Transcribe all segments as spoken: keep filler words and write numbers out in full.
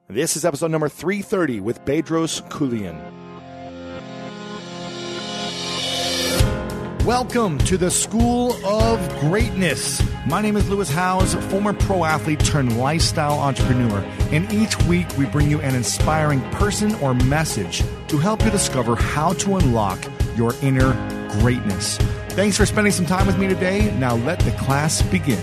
This is episode number three thirty with Bedros Keuilian. Welcome to the School of Greatness. My name is Lewis Howes, former pro athlete turned lifestyle entrepreneur. And each week we bring you an inspiring person or message to help you discover how to unlock your inner greatness. Thanks for spending some time with me today. Now let the class begin.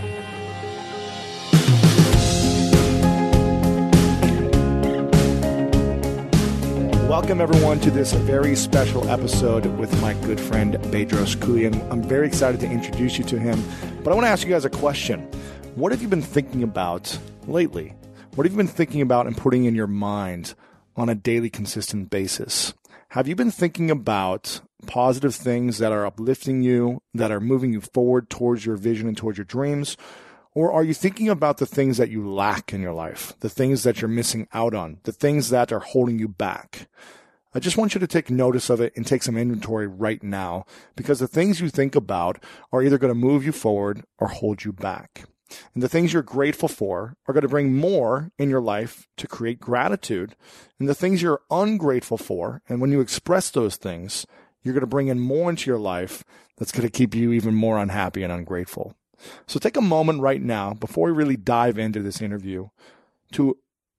Welcome, everyone, to this very special episode with my good friend, Bedros Keuilian. I'm very excited to introduce you to him, but I want to ask you guys a question. What have you been thinking about lately? What have you been thinking about and putting in your mind on a daily, consistent basis? Have you been thinking about positive things that are uplifting you, that are moving you forward towards your vision and towards your dreams? Or are you thinking about the things that you lack in your life, the things that you're missing out on, the things that are holding you back? I just want you to take notice of it and take some inventory right now, because the things you think about are either going to move you forward or hold you back. And the things you're grateful for are going to bring more in your life to create gratitude. And the things you're ungrateful for, and when you express those things, you're going to bring in more into your life that's going to keep you even more unhappy and ungrateful. So take a moment right now, before we really dive into this interview, to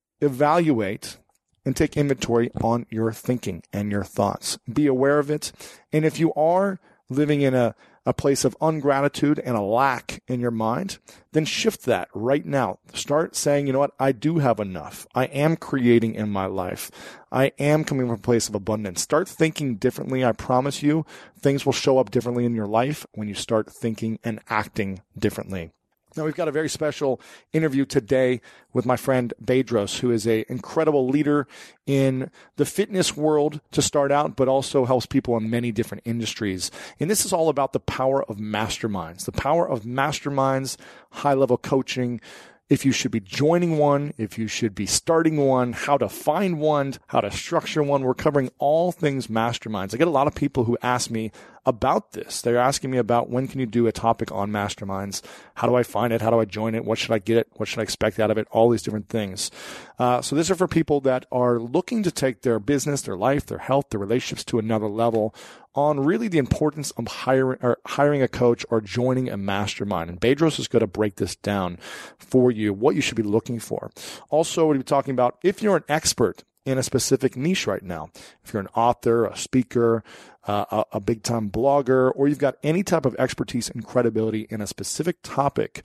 evaluate and take inventory on your thinking and your thoughts. Be aware of it. And if you are living in a, a place of ungratitude and a lack in your mind, then shift that right now. Start saying, you know what, I do have enough. I am creating in my life. I am coming from a place of abundance. Start thinking differently. I promise you, things will show up differently in your life when you start thinking and acting differently. Now, we've got a very special interview today with my friend Bedros, who is an incredible leader in the fitness world to start out, but also helps people in many different industries. And this is all about the power of masterminds, the power of masterminds, high-level coaching, if you should be joining one, if you should be starting one, how to find one, how to structure one. We're covering all things masterminds. I get a lot of people who ask me about this. They're asking me about, when can you do a topic on masterminds? How do I find it? How do I join it? What should I get it? What should I expect out of it? All these different things. Uh, so these are for people that are looking to take their business, their life, their health, their relationships to another level on really the importance of hiring or hiring a coach or joining a mastermind. And Bedros is going to break this down for you, what you should be looking for. Also, we'll be talking about if you're an expert in a specific niche right now, if you're an author, a speaker, uh, a, a big-time blogger, or you've got any type of expertise and credibility in a specific topic,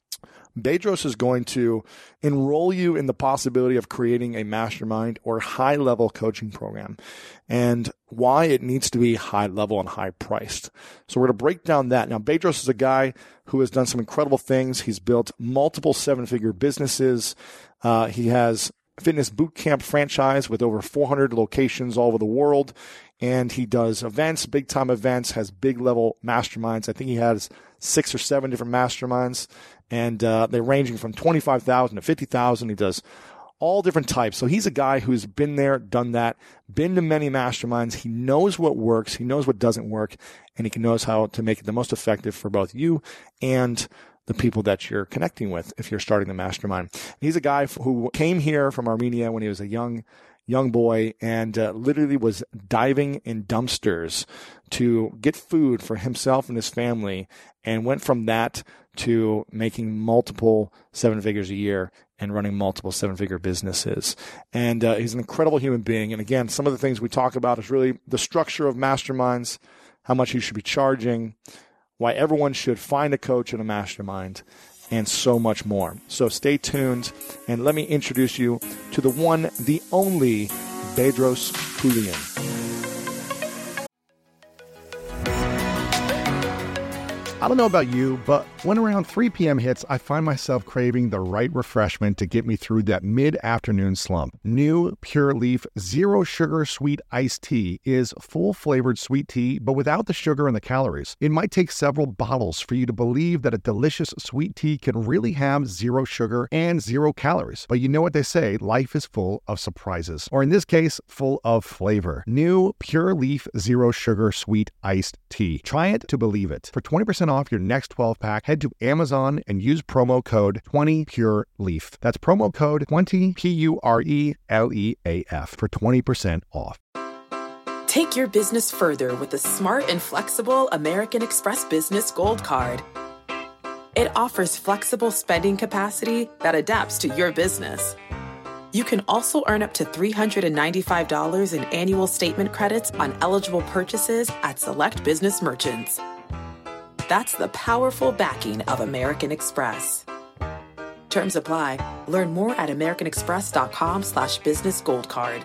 Bedros is going to enroll you in the possibility of creating a mastermind or high-level coaching program, and why it needs to be high-level and high-priced. So we're going to break down that. Now, Bedros is a guy who has done some incredible things. He's built multiple seven-figure businesses. Uh, he has a fitness boot camp franchise with over four hundred locations all over the world, and he does events, big-time events, has big-level masterminds. I think he has six or seven different masterminds, and uh, they're ranging from twenty-five thousand to fifty thousand. He does all different types. So he's a guy who's been there, done that, been to many masterminds. He knows what works. He knows what doesn't work, and he knows how to make it the most effective for both you and the people that you're connecting with if you're starting the mastermind. He's a guy who came here from Armenia when he was a young young boy and uh, literally was diving in dumpsters to get food for himself and his family, and went from that to making multiple seven figures a year and running multiple seven-figure businesses. And uh, he's an incredible human being. And again, some of the things we talk about is really the structure of masterminds, how much you should be charging, why everyone should find a coach in a mastermind, and so much more. So stay tuned, and let me introduce you to the one, the only Bedros Keuilian. I don't know about you, but when around three p.m. hits, I find myself craving the right refreshment to get me through that mid-afternoon slump. New Pure Leaf Zero Sugar Sweet Iced Tea is full-flavored sweet tea, but without the sugar and the calories. It might take several bottles for you to believe that a delicious sweet tea can really have zero sugar and zero calories. But you know what they say, life is full of surprises, or in this case, full of flavor. New Pure Leaf Zero Sugar Sweet Iced Tea. Try it to believe it. For twenty percent percent off your next twelve-pack, head to Amazon and use promo code twenty pure leaf. That's promo code twenty, P U R E L E A F, for twenty percent off. Take your business further with the smart and flexible American Express Business Gold Card. It offers flexible spending capacity that adapts to your business. You can also earn up to three hundred ninety-five dollars in annual statement credits on eligible purchases at select business merchants. That's the powerful backing of American Express. Terms apply. Learn more at americanexpress.com slash business gold card.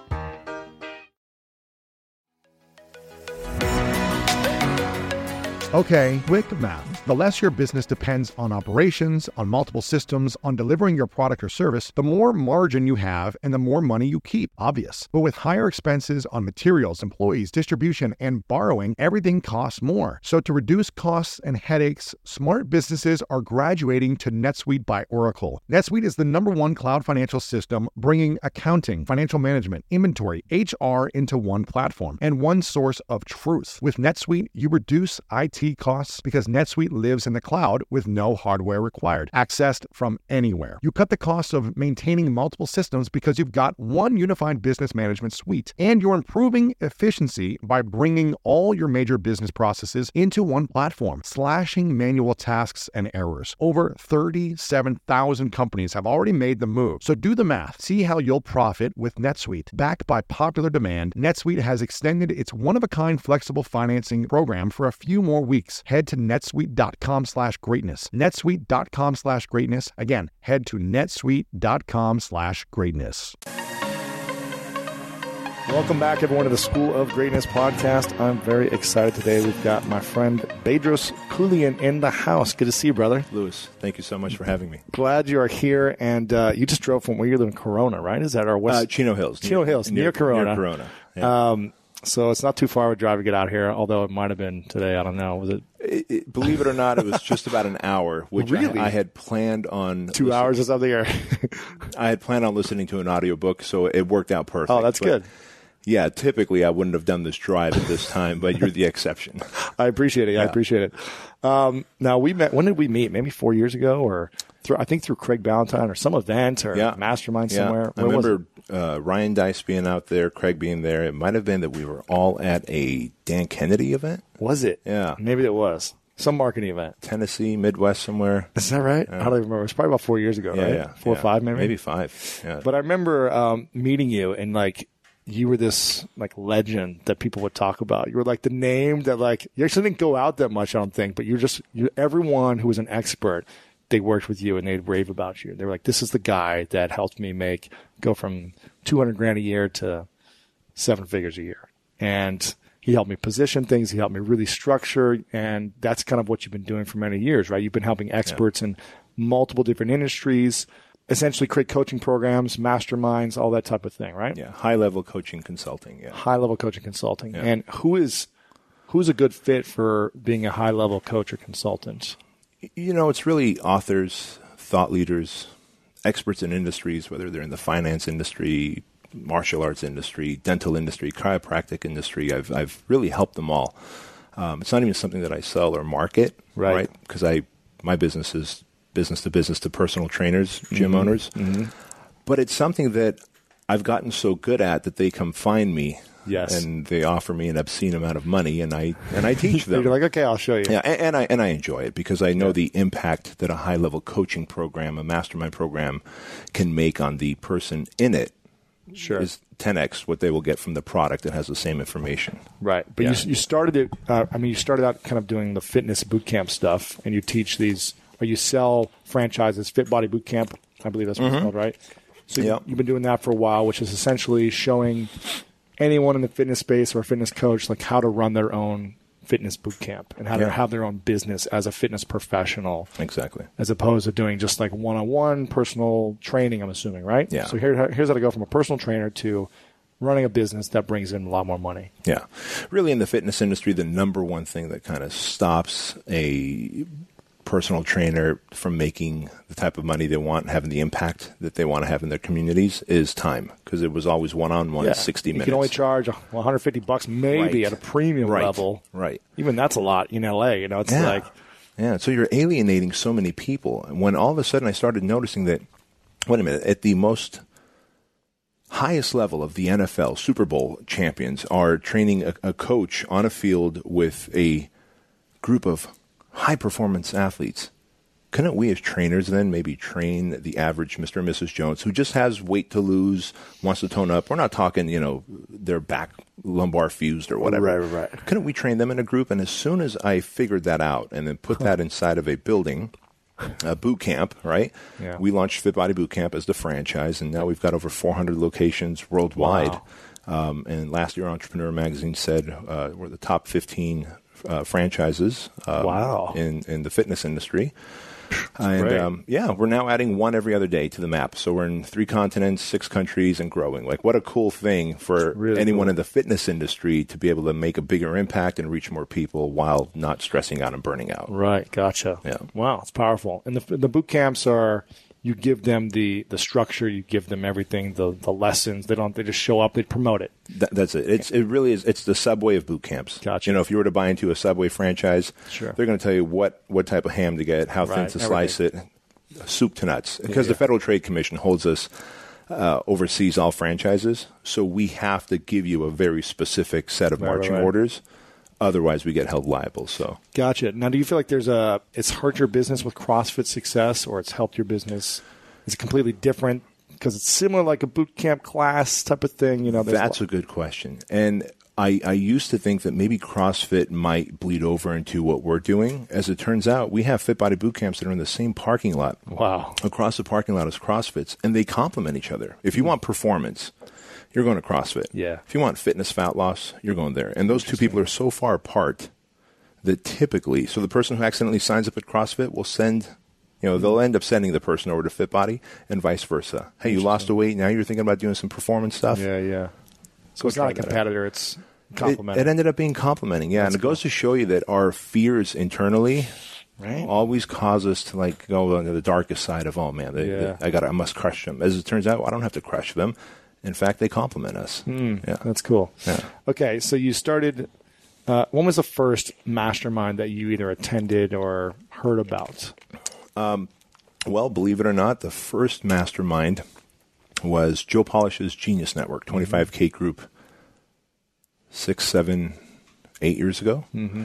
Okay, quick math. The less your business depends on operations, on multiple systems, on delivering your product or service, the more margin you have and the more money you keep. Obvious. But with higher expenses on materials, employees, distribution, and borrowing, everything costs more. So to reduce costs and headaches, smart businesses are graduating to NetSuite by Oracle. NetSuite is the number one cloud financial system, bringing accounting, financial management, inventory, H R into one platform and one source of truth. With NetSuite, you reduce I T costs because NetSuite lives in the cloud with no hardware required, accessed from anywhere. You cut the cost of maintaining multiple systems because you've got one unified business management suite, and you're improving efficiency by bringing all your major business processes into one platform, slashing manual tasks and errors. Over thirty-seven thousand companies have already made the move. So do the math. See how you'll profit with NetSuite. Backed by popular demand, NetSuite has extended its one-of-a-kind flexible financing program for a few more weeks. Head to netsuite.com slash greatness. netsuite.com slash greatness. Again, head to netsuite.com slash greatness. Welcome back, everyone, to the School of Greatness podcast. I'm very excited today. We've got my friend Bedros Keuilian in the house. Good to see you, brother. Lewis, thank you so much for having me. Glad you are here. And uh, you just drove from where you live in Corona, right? Is that our west? Uh, Chino Hills. Chino near, Hills, near, near Corona. Near Corona. Yeah. Um, so it's not too far of a drive to get out here, although it might have been today. I don't know. Was it? It, it, believe it or not, it was just about an hour, which really? I, I had planned on. Two hours or something? Or I had planned on listening to an audiobook, so it worked out perfect. Oh, that's but, good. Yeah, typically I wouldn't have done this drive at this time, but you're the exception. I appreciate it. Yeah. I appreciate it. Um, now, we met. When did we meet? Maybe four years ago, or through, I think through Craig Ballantyne or some event or yeah. mastermind yeah. somewhere. I Where remember uh, Ryan Dice being out there, Craig being there. It might have been that we were all at a Dan Kennedy event. Was it? Yeah. Maybe it was. Some marketing event. Tennessee, Midwest somewhere. Is that right? Yeah. I don't even remember. It's probably about four years ago, yeah, right? Yeah, Four yeah. or five, maybe? Maybe five, yeah. But I remember um, meeting you and, like, you were this, like, legend that people would talk about. You were, like, the name that, like, you actually didn't go out that much, I don't think, but you're just, you everyone who was an expert, they worked with you and they'd rave about you. They were like, this is the guy that helped me make, go from two hundred grand a year to seven figures a year. And he helped me position things. He helped me really structure. And that's kind of what you've been doing for many years, right? You've been helping experts yeah. in multiple different industries, essentially create coaching programs, masterminds, all that type of thing, right? Yeah, high-level coaching consulting, yeah. High-level coaching consulting. Yeah. And who is who's a good fit for being a high-level coach or consultant? You know, it's really authors, thought leaders, experts in industries, whether they're in the finance industry, martial arts industry, dental industry, chiropractic industry. I've I've really helped them all. Um, it's not even something that I sell or market, right? Because right? I my business is business to business to personal trainers, gym mm-hmm. owners. Mm-hmm. But it's something that I've gotten so good at that they come find me. Yes. And they offer me an obscene amount of money, and I and I teach them. You're like, okay, I'll show you. Yeah, and, and I and I enjoy it because I know yeah. the impact that a high level coaching program, a mastermind program, can make on the person in it. Sure. Is ten x what they will get from the product that has the same information. Right. But yeah. you you started it. Uh, I mean, you started out kind of doing the fitness boot camp stuff, and you teach these, or you sell franchises, Fit Body Boot Camp. I believe that's what mm-hmm. it's called, right? So yep. you've been doing that for a while, which is essentially showing anyone in the fitness space or a fitness coach like how to run their own fitness boot camp and how yeah. to have their own business as a fitness professional. Exactly. As opposed to doing just like one-on-one personal training, I'm assuming, right? Yeah. So here, here's how to go from a personal trainer to running a business that brings in a lot more money. Yeah. Really in the fitness industry, the number one thing that kind of stops a personal trainer from making the type of money they want and having the impact that they want to have in their communities is time, because it was always one-on-one, yeah. sixty you minutes. You can only charge one hundred fifty bucks maybe right. at a premium right. level. Right. Even that's a lot in L A. You know, it's yeah. like yeah. So you're alienating so many people. And when all of a sudden I started noticing that, wait a minute, at the most highest level of the N F L, Super Bowl champions are training a, a coach on a field with a group of high-performance athletes. Couldn't we as trainers then maybe train the average Mister and Missus Jones who just has weight to lose, wants to tone up? We're not talking, you know, their back lumbar fused or whatever. Right, right, right. Couldn't we train them in a group? And as soon as I figured that out and then put that inside of a building, a boot camp, right? Yeah. We launched Fit Body Boot Camp as the franchise, and now we've got over four hundred locations worldwide. Wow. Um, and last year, Entrepreneur Magazine said uh, we're the top fifteen uh, franchises um, wow. in, in the fitness industry. And great. um, yeah, we're now adding one every other day to the map. So we're in three continents, six countries, and growing. Like, what a cool thing for really anyone cool. in the fitness industry to be able to make a bigger impact and reach more people while not stressing out and burning out. Right, gotcha. Yeah. Wow, it's powerful. And the the boot camps are, you give them the, the structure, you give them everything, the the lessons. They don't. They just show up. They promote it. That, that's it. It's it really is. It's the Subway of boot camps. Gotcha. You know, if you were to buy into a Subway franchise, Sure. they're going to tell you what, what type of ham to get, how thin Right, to slice it, soup to nuts. Because Yeah. the Federal Trade Commission holds us, uh, oversees all franchises, so we have to give you a very specific set of Right, marching right, right. orders. Otherwise, we get held liable. So, Gotcha. Now, do you feel like there's a it's hurt your business with CrossFit success, or it's helped your business? Is it completely different because it's similar, like a boot camp class type of thing? You know, there's that's a good question. And I, I used to think that maybe CrossFit might bleed over into what we're doing. As it turns out, we have Fit Body Boot Camps that are in the same parking lot. Wow. Across the parking lot is CrossFits, and they complement each other. If you want performance, you're going to CrossFit. Yeah. If you want fitness, fat loss, you're going there. And those two people are so far apart that typically, so the person who accidentally signs up at CrossFit will send, you know, they'll end up sending the person over to Fit Body and vice versa. Hey, you lost a weight, now you're thinking about doing some performance stuff? Yeah, yeah. So Go it's not try a that out. competitor, it's It, complementary. it ended up being complimenting, yeah. That's and it goes to show you that our fears internally Right. always cause us to like go into the darkest side of, oh man, they, Yeah. they, I got, I must crush them. As it turns out, I don't have to crush them. In fact, they compliment us. yeah. That's cool. Yeah. Okay, so you started. Uh, when was the first mastermind that you either attended or heard about? Well, believe it or not, the first mastermind was Joe Polish's Genius Network, twenty-five K group, six, seven, eight years ago. Mm-hmm.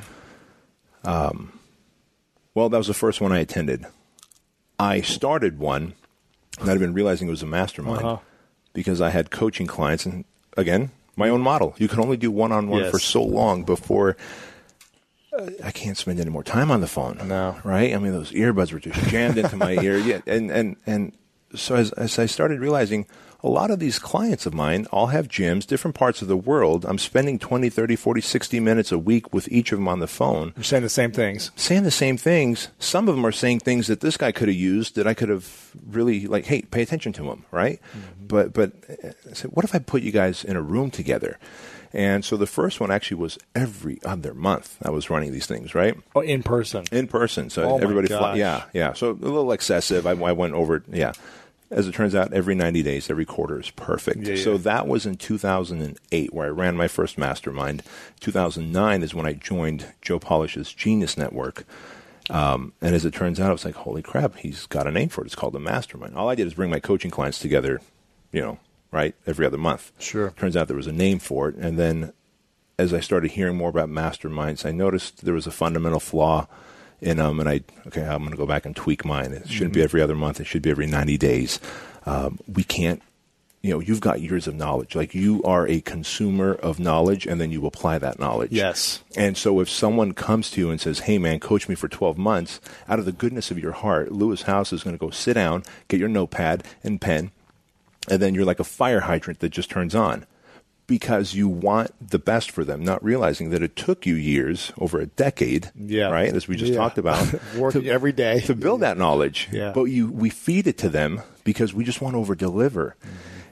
Um, well, that was the first one I attended. I started one, not even realizing it was a mastermind, Uh-huh. because I had coaching clients, and again, my own model. You can only do one-on-one Yes. for so long before uh, I can't spend any more time on the phone. No. Right? I mean, those earbuds were just jammed into my ear. Yeah, and, and, and so as, as I started realizing, a lot of these clients of mine all have gyms, different parts of the world. I'm spending twenty, thirty, forty, sixty minutes a week with each of them on the phone, You're saying the same things. saying the same things. Some of them are saying things that this guy could have used that I could have really, like, hey, pay attention to him, right? Mm-hmm. But, but I said, what if I put you guys in a room together? And so the first one actually was every other month I was running these things, right? Oh, in person. In person. So Oh my everybody, fly, gosh. yeah, yeah. So a little excessive. I, I went over, yeah. As it turns out, every ninety days, every quarter is perfect. Yeah, yeah. So that was in two thousand eight where I ran my first mastermind. two thousand nine is when I joined Joe Polish's Genius Network. Um, and as it turns out, I was like, holy crap, he's got a name for it. It's called the Mastermind. All I did is bring my coaching clients together, you know, right, every other month. Sure. Turns out there was a name for it. And then as I started hearing more about masterminds, I noticed there was a fundamental flaw in them. And I, okay, I'm going to go back and tweak mine. It shouldn't Mm-hmm. be every other month. It should be every ninety days. Um, we can't, you know, you've got years of knowledge. Like, you are a consumer of knowledge, and then you apply that knowledge. Yes. And so if someone comes to you and says, hey, man, coach me for twelve months, out of the goodness of your heart, Lewis House is going to go sit down, get your notepad and pen, and then you're like a fire hydrant that just turns on, because you want the best for them, not realizing that it took you years, over a decade, Yeah. right, as we just Yeah. talked about, Working every day. to build that knowledge. Yeah. But you, we feed it to them because we just want to over deliver.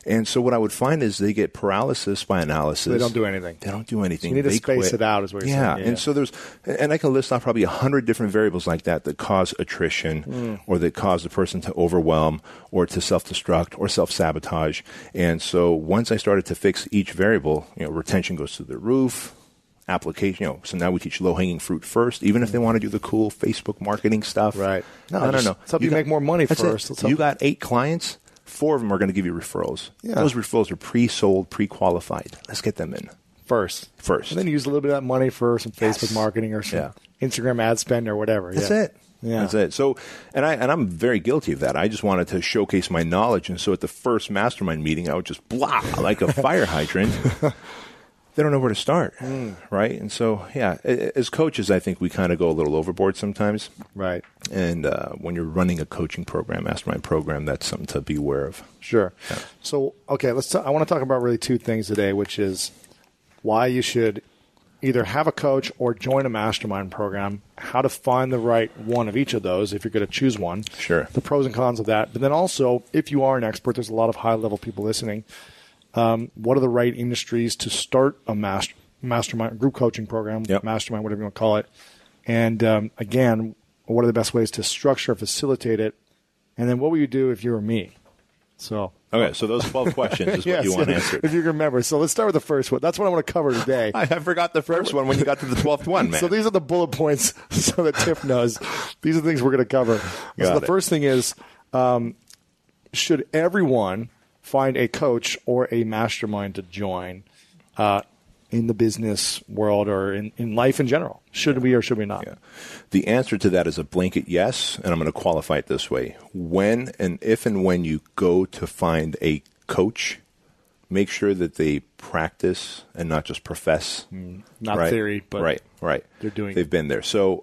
And so what I would find is they get paralysis by analysis. They don't do anything. They don't do anything. So you need they to space quit. it out is what you're yeah. saying. Yeah. And so there's, and I can list off probably a hundred different variables like that that cause attrition mm. or that cause the person to overwhelm or to self-destruct or self-sabotage. And so once I started to fix each variable, you know, retention goes to the roof. Application, you know, so now we teach low-hanging fruit first, even if they want to do the cool Facebook marketing stuff. Right. No, no, no. no. Let's help you, you got, make more money that's first. Let's you got eight clients, four of them are going to give you referrals. Yeah. Those referrals are pre-sold, pre-qualified. Let's get them in. First. First. And then use a little bit of that money for some Facebook yes. marketing or some yeah. Instagram ad spend or whatever. That's yeah. it. Yeah. That's it. So, and I and I'm very guilty of that. I just wanted to showcase my knowledge, and so at the first mastermind meeting, I would just blah like a fire hydrant. They don't know where to start, mm. right? And so, yeah, as coaches, I think we kind of go a little overboard sometimes. Right. And uh, when you're running a coaching program, mastermind program, that's something to be aware of. Sure. Yeah. So, okay, let's. T- I want to talk about really two things today, which is why you should either have a coach or join a mastermind program, how to find the right one of each of those if you're going to choose one. Sure. The pros and cons of that. But then also, if you are an expert, there's a lot of high-level people listening. Um, what are the right industries to start a master, mastermind group coaching program, yep. mastermind, whatever you want to call it. And um, again, what are the best ways to structure, facilitate it? And then what will you do if you were me? So Okay, so those twelve questions is yes, what you want answered. If you can remember. So let's start with the first one. That's what I want to cover today. I forgot the first one when you got to the twelfth one, man. So these are the bullet points so that Tiff knows. These are the things we're going to cover. Got so the it. first thing is, um, should everyone find a coach or a mastermind to join uh, in the business world or in, in life in general? Should we or should we not? Yeah. The answer to that is a blanket yes, and I'm going to qualify it this way. When and if and when you go to find a coach, make sure that they practice and not just profess. Mm, not right? theory, but right, right. they're doing They've been there. So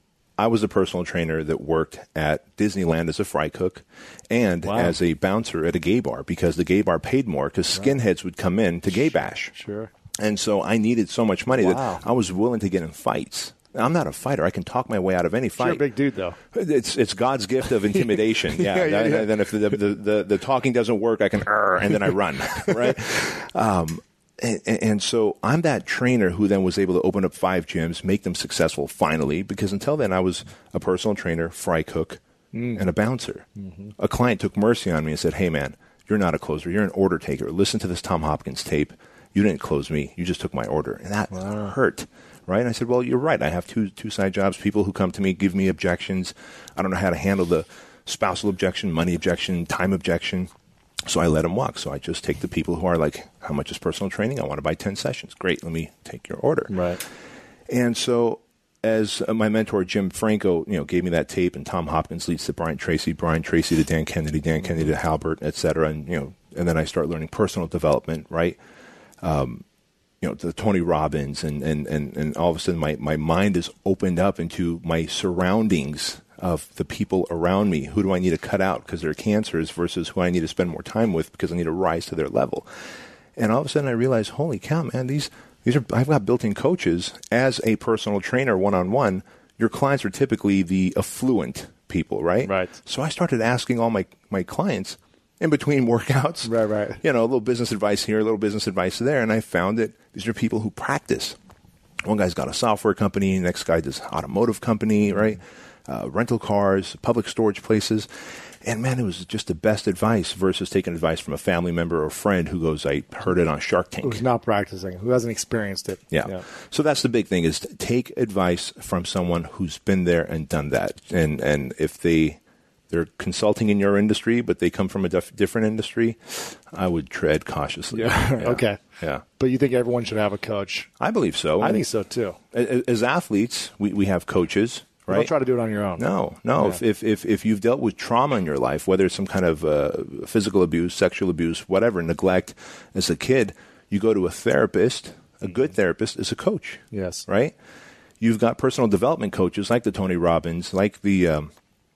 I was a personal trainer that worked at Disneyland as a fry cook and wow. as a bouncer at a gay bar because the gay bar paid more because skinheads would come in to gay bash. Sure. And so I needed so much money wow. that I was willing to get in fights. I'm not a fighter. I can talk my way out of any fight. You're a big dude, though. It's it's God's gift of intimidation. Yeah. yeah, yeah, yeah. Then if the, the, the, the talking doesn't work, I can, and then I run, right? Um, and, and so I'm that trainer who then was able to open up five gyms, make them successful finally, because until then I was a personal trainer, fry cook, mm. and a bouncer. Mm-hmm. A client took mercy on me and said, hey, man, you're not a closer. You're an order taker. Listen to this Tom Hopkins tape. You didn't close me. You just took my order. And that wow. hurt, right? And I said, well, you're right. I have two two side jobs. People who come to me give me objections. I don't know how to handle the spousal objection, money objection, time objection. So I let them walk. So I just take the people who are like, how much is personal training? I want to buy ten sessions. Great. Let me take your order. Right. And so as my mentor, Jim Franco, you know, gave me that tape, and Tom Hopkins leads to Brian Tracy, Brian Tracy to Dan Kennedy, Dan Kennedy to Halbert, et cetera. And, you know, and then I start learning personal development, right? Um, you know, the Tony Robbins, and, and, and, and all of a sudden my, my mind is opened up into my surroundings of the people around me. Who do I need to cut out because they're cancers versus who I need to spend more time with because I need to rise to their level. And all of a sudden I realized, holy cow, man, these, these are, I've got built-in coaches as a personal trainer one-on-one. Your clients are typically the affluent people, right? Right. So I started asking all my, my clients, in between workouts, right, right. you know, a little business advice here, a little business advice there, and I found that these are people who practice. One guy's got a software company, next guy does automotive company, right? Uh, rental cars, public storage places. And, man, it was just the best advice versus taking advice from a family member or a friend who goes, I heard it on Shark Tank. Who's not practicing, who hasn't experienced it. Yeah. yeah. So that's the big thing is to take advice from someone who's been there and done that. And, and if they... they're consulting in your industry, but they come from a dif- different industry, I would tread cautiously. Yeah. yeah. Okay. Yeah. But you think everyone should have a coach? I believe so. I think so, too. As, as athletes, we, we have coaches, right? Don't try to do it on your own. No, no. Yeah. If, if, if, if you've dealt with trauma in your life, whether it's some kind of uh, physical abuse, sexual abuse, whatever, neglect as a kid, you go to a therapist. A good therapist is a coach. Yes. Right? You've got personal development coaches like the Tony Robbins, like the... Um,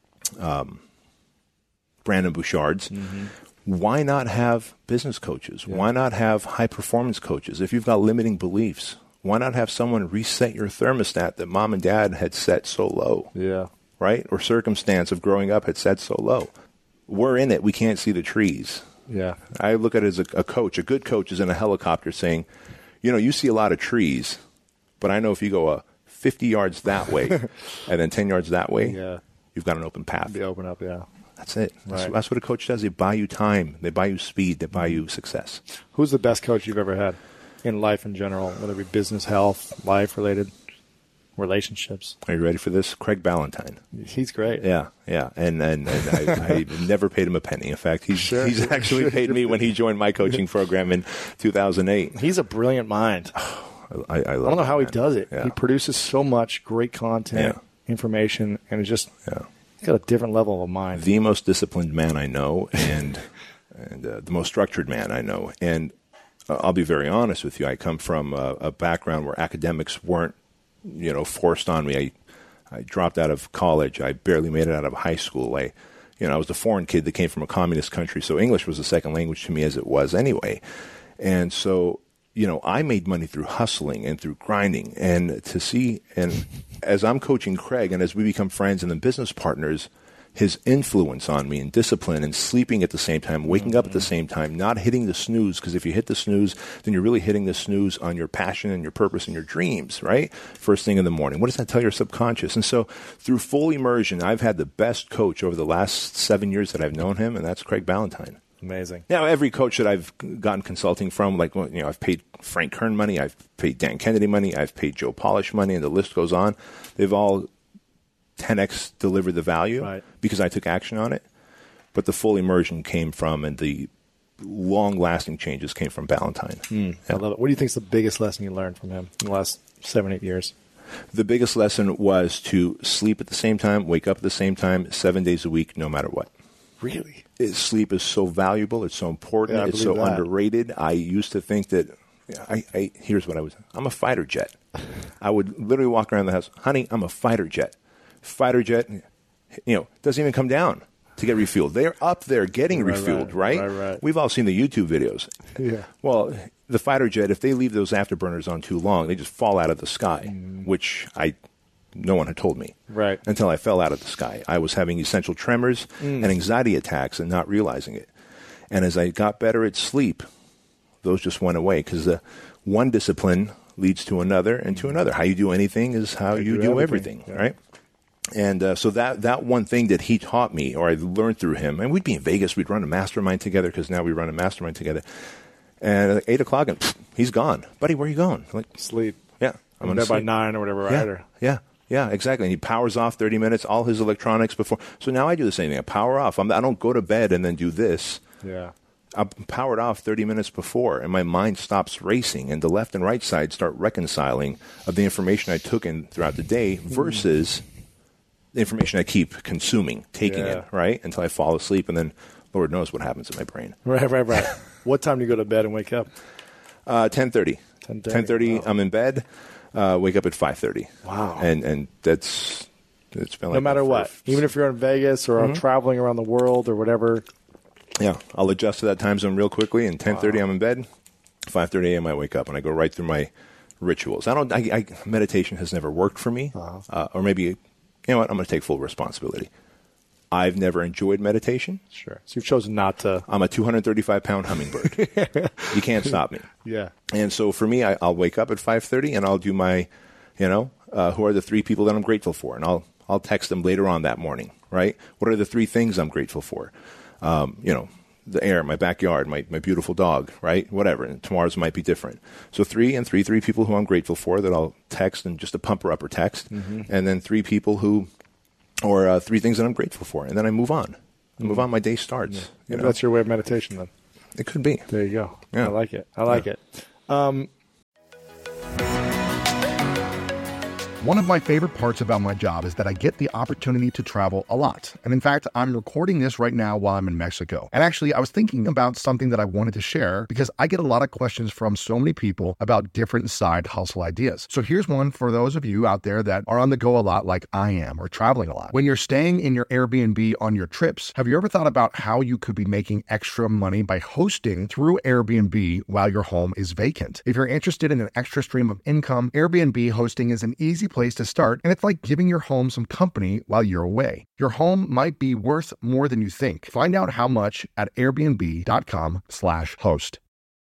Um, Brandon Bouchard's. Mm-hmm. Why not have business coaches? Yeah. Why not have high-performance coaches? If you've got limiting beliefs, why not have someone reset your thermostat that mom and dad had set so low? Yeah. Right? Or circumstance of growing up had set so low. We're in it. We can't see the trees. Yeah. I look at it as a, a coach. A good coach is in a helicopter saying, you know, you see a lot of trees, but I know if you go uh, fifty yards that way and then ten yards that way, yeah. you've got an open path. Be open up, yeah. That's it. That's, Right. that's what a coach does. They buy you time. They buy you speed. They buy you success. Who's the best coach you've ever had in life in general, whether it be business, health, life-related, relationships? Are you ready for this? Craig Ballantyne. He's great. Yeah, yeah. And and, and I, I never paid him a penny. In fact, he's, Sure. he's actually paid me when he joined my coaching program in two thousand eight. He's a brilliant mind. I, I, love I don't know how that he man. does it. Yeah. He produces so much great content, Yeah. information, and it's just Yeah. he's got a different level of mind. The most disciplined man I know, and and uh, the most structured man I know. And uh, I'll be very honest with you. I come from a, a background where academics weren't, you know, forced on me. I I dropped out of college. I barely made it out of high school. I, you know, I was a foreign kid that came from a communist country, so English was a second language to me as it was anyway. And so, you know, I made money through hustling and through grinding. And to see, and as I'm coaching Craig and as we become friends and then business partners, his influence on me and discipline and sleeping at the same time, waking up at the same time, not hitting the snooze, because if you hit the snooze, then you're really hitting the snooze on your passion and your purpose and your dreams, right? First thing in the morning. What does that tell your subconscious? And so through full immersion, I've had the best coach over the last seven years that I've known him, and that's Craig Ballantyne. Amazing. Now, every coach that I've gotten consulting from, like, well, you know, I've paid Frank Kern money, I've paid Dan Kennedy money, I've paid Joe Polish money, and the list goes on. They've all ten X delivered the value Right. because I took action on it. But the full immersion came from, and the long-lasting changes came from Ballantyne. Mm, I love it. What do you think is the biggest lesson you learned from him in the last seven, eight years? The biggest lesson was to sleep at the same time, wake up at the same time, seven days a week, no matter what. Really? It, sleep is so valuable. It's so important. Yeah, I it's so believe that. underrated. I used to think that, I, I here's what I was. I'm a fighter jet. I would literally walk around the house, honey, I'm a fighter jet. Fighter jet, you know, doesn't even come down to get refueled. They're up there getting Right, refueled, right? right, right, right. We've all seen the YouTube videos. Yeah. Well, the fighter jet, if they leave those afterburners on too long, they just fall out of the sky, Mm. which I no one had told me. Right. Until I fell out of the sky. I was having essential tremors Mm. and anxiety attacks and not realizing it. And as I got better at sleep, those just went away because the one discipline leads to another and to another. How you do anything is how You you do do everything. everything, Yeah. right? And uh, so that that one thing that he taught me, or I learned through him, and we'd be in Vegas, we'd run a mastermind together because now we run a mastermind together. And at eight o'clock, and pfft, he's gone. Buddy, where are you going? I'm like, Sleep. yeah, I'm I'm going bed to by sleep. nine or whatever. Yeah, Right? Or, yeah, yeah, exactly. And he powers off thirty minutes, all his electronics before. So now I do the same thing. I power off. I'm, I don't go to bed and then do this. yeah. I'm powered off thirty minutes before, and my mind stops racing, and the left and right side start reconciling of the information I took in throughout the day versus the information I keep consuming, taking Yeah. in, right, until I fall asleep, and then Lord knows what happens in my brain. Right, right, right. What time do you go to bed and wake up? Uh, ten thirty. ten thirty. ten thirty, Wow. I'm in bed, uh, wake up at five thirty. Wow. And and that's, it's been like No matter that for- what. Even if you're in Vegas or Mm-hmm. traveling around the world or whatever. Yeah, I'll adjust to that time zone real quickly, and ten thirty I'm in bed, five thirty a.m. I wake up, and I go right through my rituals. I don't, I, I meditation has never worked for me, Uh-huh. uh, or maybe, you know what, I'm going to take full responsibility. I've never enjoyed meditation. Sure. So you've chosen not to. I'm a two hundred thirty-five pound hummingbird. You can't stop me. Yeah. And so for me, I, I'll wake up at five thirty, and I'll do my, you know, uh, who are the three people that I'm grateful for, and I'll I'll text them later on that morning, right? What are the three things I'm grateful for? Um, you know, the air, my backyard, my, my beautiful dog, right? Whatever. And tomorrow's might be different. So three and three, three people who I'm grateful for that I'll text and just a pumper upper text. Mm-hmm. And then three people who, or uh, three things that I'm grateful for. And then I move on. I move on, my day starts. Yeah. You Maybe know? that's your way of meditation then. It could be. There you go. Yeah. I like it. I like Yeah. it. Um, One of my favorite parts about my job is that I get the opportunity to travel a lot. And in fact, I'm recording this right now while I'm in Mexico. And actually, I was thinking about something that I wanted to share because I get a lot of questions from so many people about different side hustle ideas. So here's one for those of you out there that are on the go a lot like I am or traveling a lot. When you're staying in your Airbnb on your trips, have you ever thought about how you could be making extra money by hosting through Airbnb while your home is vacant? If you're interested in an extra stream of income, Airbnb hosting is an easy place to start, and it's like giving your home some company while you're away. Your home might be worth more than you think. Find out how much at airbnb.com slash host.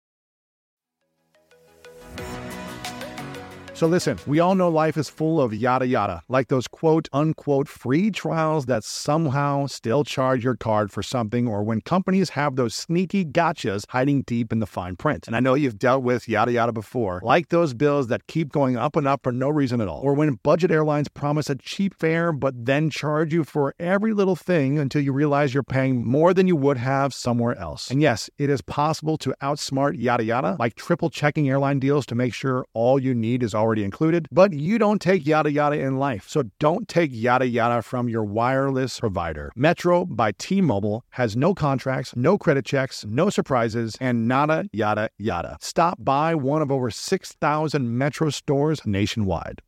So listen, we all know life is full of yada yada, like those quote unquote free trials that somehow still charge your card for something, or when companies have those sneaky gotchas hiding deep in the fine print. And I know you've dealt with yada yada before, like those bills that keep going up and up for no reason at all, or when budget airlines promise a cheap fare but then charge you for every little thing until you realize you're paying more than you would have somewhere else. And yes, it is possible to outsmart yada yada, like triple checking airline deals to make sure all you need is already already included, but you don't take yada yada in life. So don't take yada yada from your wireless provider. Metro by T-Mobile has no contracts, no credit checks, no surprises, and nada yada yada. Stop by one of over six thousand Metro stores nationwide.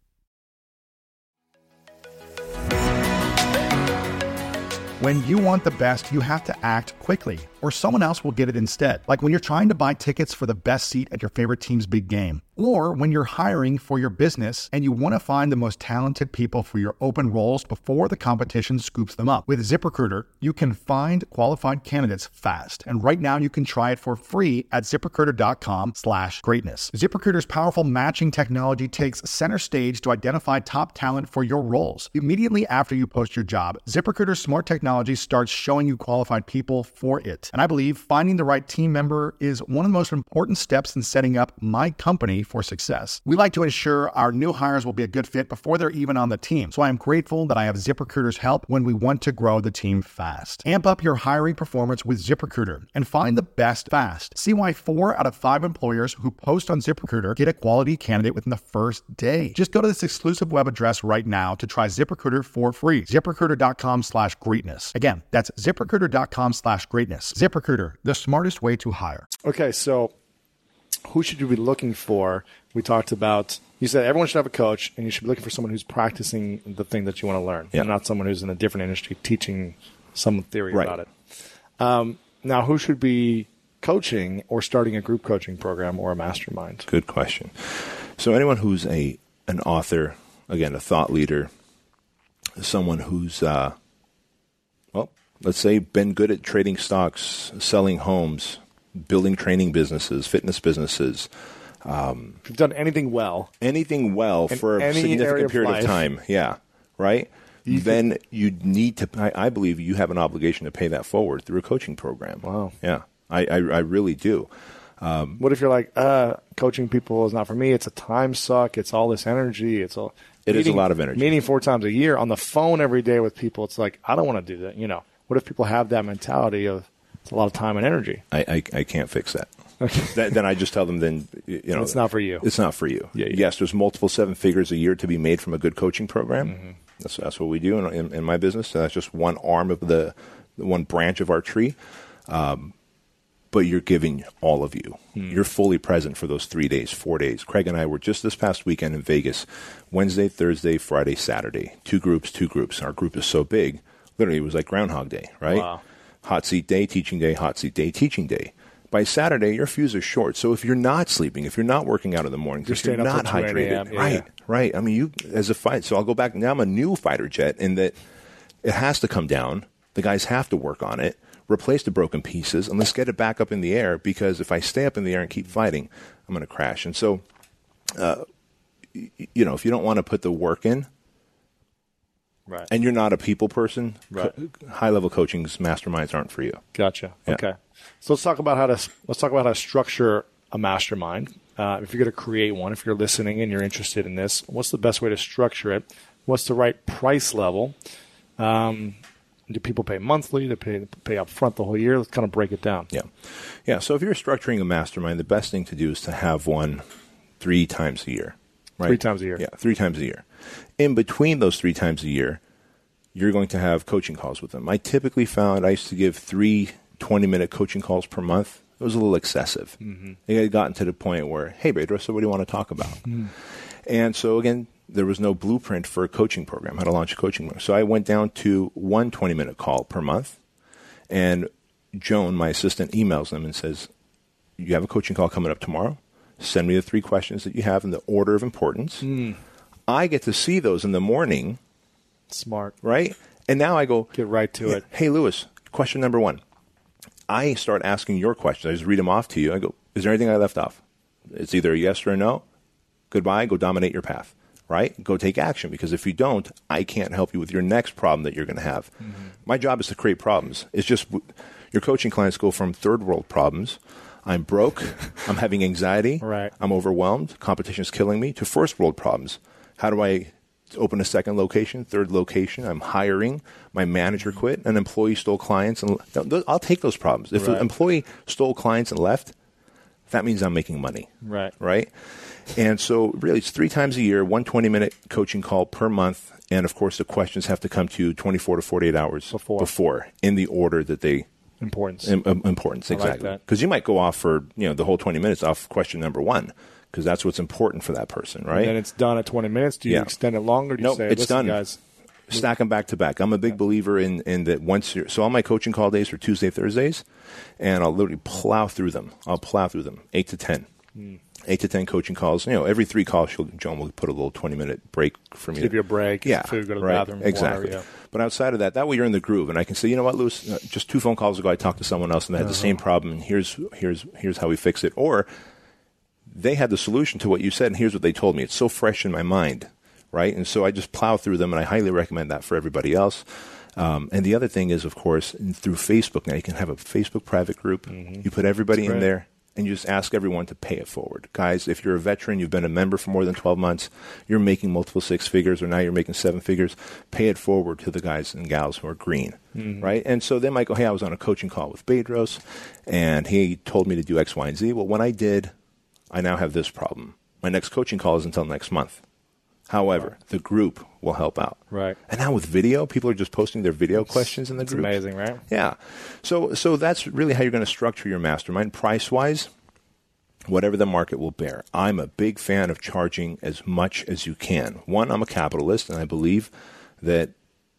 When you want the best, you have to act quickly, or someone else will get it instead. Like when you're trying to buy tickets for the best seat at your favorite team's big game, or when you're hiring for your business and you want to find the most talented people for your open roles before the competition scoops them up. With ZipRecruiter, you can find qualified candidates fast. And right now you can try it for free at ZipRecruiter.com slash greatness. ZipRecruiter's powerful matching technology takes center stage to identify top talent for your roles. Immediately after you post your job, ZipRecruiter's smart technology starts showing you qualified people for it. And I believe finding the right team member is one of the most important steps in setting up my company for success. We like to ensure our new hires will be a good fit before they're even on the team. So I am grateful that I have ZipRecruiter's help when we want to grow the team fast. Amp up your hiring performance with ZipRecruiter and find the best fast. See why four out of five employers who post on ZipRecruiter get a quality candidate within the first day. Just go to this exclusive web address right now to try ZipRecruiter for free. ZipRecruiter.com slash greatness. Again, that's ZipRecruiter.com slash greatness. ZipRecruiter, the smartest way to hire. Okay, so who should you be looking for? We talked about, you said everyone should have a coach, and you should be looking for someone who's practicing the thing that you want to learn, yeah. and not someone who's in a different industry teaching some theory right. about it. Um, now, who should be coaching or starting a group coaching program or a mastermind? Good question. So anyone who's a an author, again, a thought leader, someone who's, uh, well, let's say been good at trading stocks, selling homes, building training businesses, fitness businesses. Um, if you've done anything well. Anything well in for a significant period of, of time, yeah, right? You then could, you need to, I, I believe you have an obligation to pay that forward through a coaching program. Wow. Yeah, I, I, I really do. Um, what if you're like, uh, coaching people is not for me, it's a time suck, it's all this energy, it's all. It meeting, is a lot of energy. Meeting four times a year on the phone every day with people, it's like, I don't want to do that, you know. What if people have that mentality of it's a lot of time and energy? I, I, I can't fix that. that. Then I just tell them, then you know, it's not for you. It's not for you. Yeah, yeah. Yes, there's multiple seven figures a year to be made from a good coaching program. Mm-hmm. That's that's what we do in, in, in my business. So that's just one arm of the, the one branch of our tree. Um, but you're giving all of you. Mm. You're fully present for those three days, four days. Craig and I were just this past weekend in Vegas, Wednesday, Thursday, Friday, Saturday. Two groups, two groups. Our group is so big. Literally, it was like Groundhog Day, right? Wow. Hot seat day, teaching day, hot seat day, teaching day. By Saturday, your fuse is short. So if you're not sleeping, if you're not working out in the morning, if you're not hydrated, yeah, right, yeah. right. I mean, you as a fight. So I'll go back. Now I'm a new fighter jet in that it has to come down. The guys have to work on it, replace the broken pieces, and let's get it back up in the air. Because if I stay up in the air and keep fighting, I'm going to crash. And so, uh, you know, if you don't want to put the work in. Right. And you're not a people person, right. co- high-level coaching's masterminds aren't for you. Gotcha. Yeah. Okay. So let's talk about how to let's talk about how to structure a mastermind. Uh, if you're going to create one, if you're listening and you're interested in this, what's the best way to structure it? What's the right price level? Um, do people pay monthly? Do they pay, pay up front the whole year? Let's kind of break it down. Yeah. Yeah. So if you're structuring a mastermind, the best thing to do is to have one three times a year. Right? Three times a year. Yeah, three times a year. In between those three times a year, you're going to have coaching calls with them. I typically found I used to give three twenty-minute coaching calls per month. It was a little excessive. Mm-hmm. It had gotten to the point where, hey, Pedro, so what do you want to talk about? Mm-hmm. And so, again, there was no blueprint for a coaching program, how to launch a coaching program. So I went down to one twenty-minute call per month. And Joan, my assistant, emails them and says, you have a coaching call coming up tomorrow. Send me the three questions that you have in the order of importance. Mm. I get to see those in the morning. Smart. Right? And now I go, get right to yeah, it. Hey, Lewis, question number one. I start asking your questions. I just read them off to you. I go, is there anything I left off? It's either a yes or a no. Goodbye. Go dominate your path. Right? Go take action, because if you don't, I can't help you with your next problem that you're going to have. Mm-hmm. My job is to create problems. It's just your coaching clients go from third world problems, I'm broke, I'm having anxiety, right. I'm overwhelmed, competition is killing me, to first world problems. How do I open a second location, third location? I'm hiring, my manager quit, an employee stole clients, and I'll take those problems. If right. an employee stole clients and left, that means I'm making money. Right. Right? And so really it's three times a year, one twenty-minute coaching call per month. And, of course, the questions have to come to you twenty-four to forty-eight hours before, before in the order that they – Importance. Im- importance, exactly. Because like you might go off for, you know, the whole twenty minutes off question number one, because that's what's important for that person, right? And then it's done at twenty minutes. Do you yeah. extend it longer? Do you nope, say, it's done. Guys, stack them back to back. I'm a big believer in, in that once you're – so all my coaching call days are Tuesday, Thursdays, and I'll literally plow through them. I'll plow through them, eight to ten. Mm. Eight to ten coaching calls. You know, every three calls, she'll, Joan will put a little twenty-minute break for me. Give you a break. Yeah. Food, go to the right. bathroom. Exactly. Water, yeah. But outside of that, that way you're in the groove. And I can say, you know what, Lewis, uh, just two phone calls ago, I talked to someone else and they had uh-huh. the same problem, and here's, here's, here's how we fix it. Or they had the solution to what you said, and here's what they told me. It's so fresh in my mind, right? And so I just plow through them, and I highly recommend that for everybody else. Um, and the other thing is, of course, through Facebook, now you can have a Facebook private group. Mm-hmm. You put everybody in there. And you just ask everyone to pay it forward. Guys, if you're a veteran, you've been a member for more than twelve months, you're making multiple six figures, or now you're making seven figures, pay it forward to the guys and gals who are green, mm-hmm. right? And so they might go, hey, I was on a coaching call with Bedros, and he told me to do X, Y, and Z. Well, when I did, I now have this problem. My next coaching call is until next month. However, right. the group will help out. Right. And now with video, people are just posting their video questions in the group. It's amazing, right? Yeah. So so that's really how you're going to structure your mastermind. Price-wise, whatever the market will bear. I'm a big fan of charging as much as you can. One, I'm a capitalist, and I believe that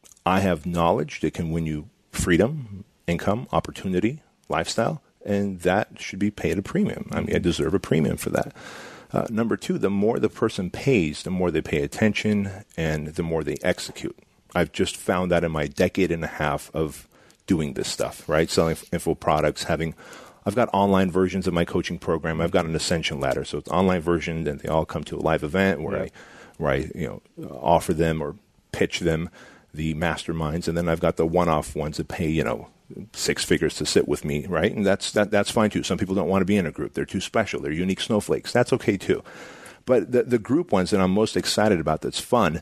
I have knowledge that can win you freedom, income, opportunity, lifestyle, and that should be paid a premium. I mean, I deserve a premium for that. Uh, number two, the more the person pays, the more they pay attention and the more they execute. I've just found that in my decade and a half of doing this stuff, right? Selling info products, having, I've got online versions of my coaching program. I've got an Ascension ladder. So it's online version, and they all come to a live event where yeah. I, where I, you know, offer them or pitch them the masterminds. And then I've got the one-off ones that pay, you know, six figures to sit with me, right? And that's that that's fine too. Some people don't want to be in a group. They're too special. They're unique snowflakes. That's okay too. But the the group ones that I'm most excited about that's fun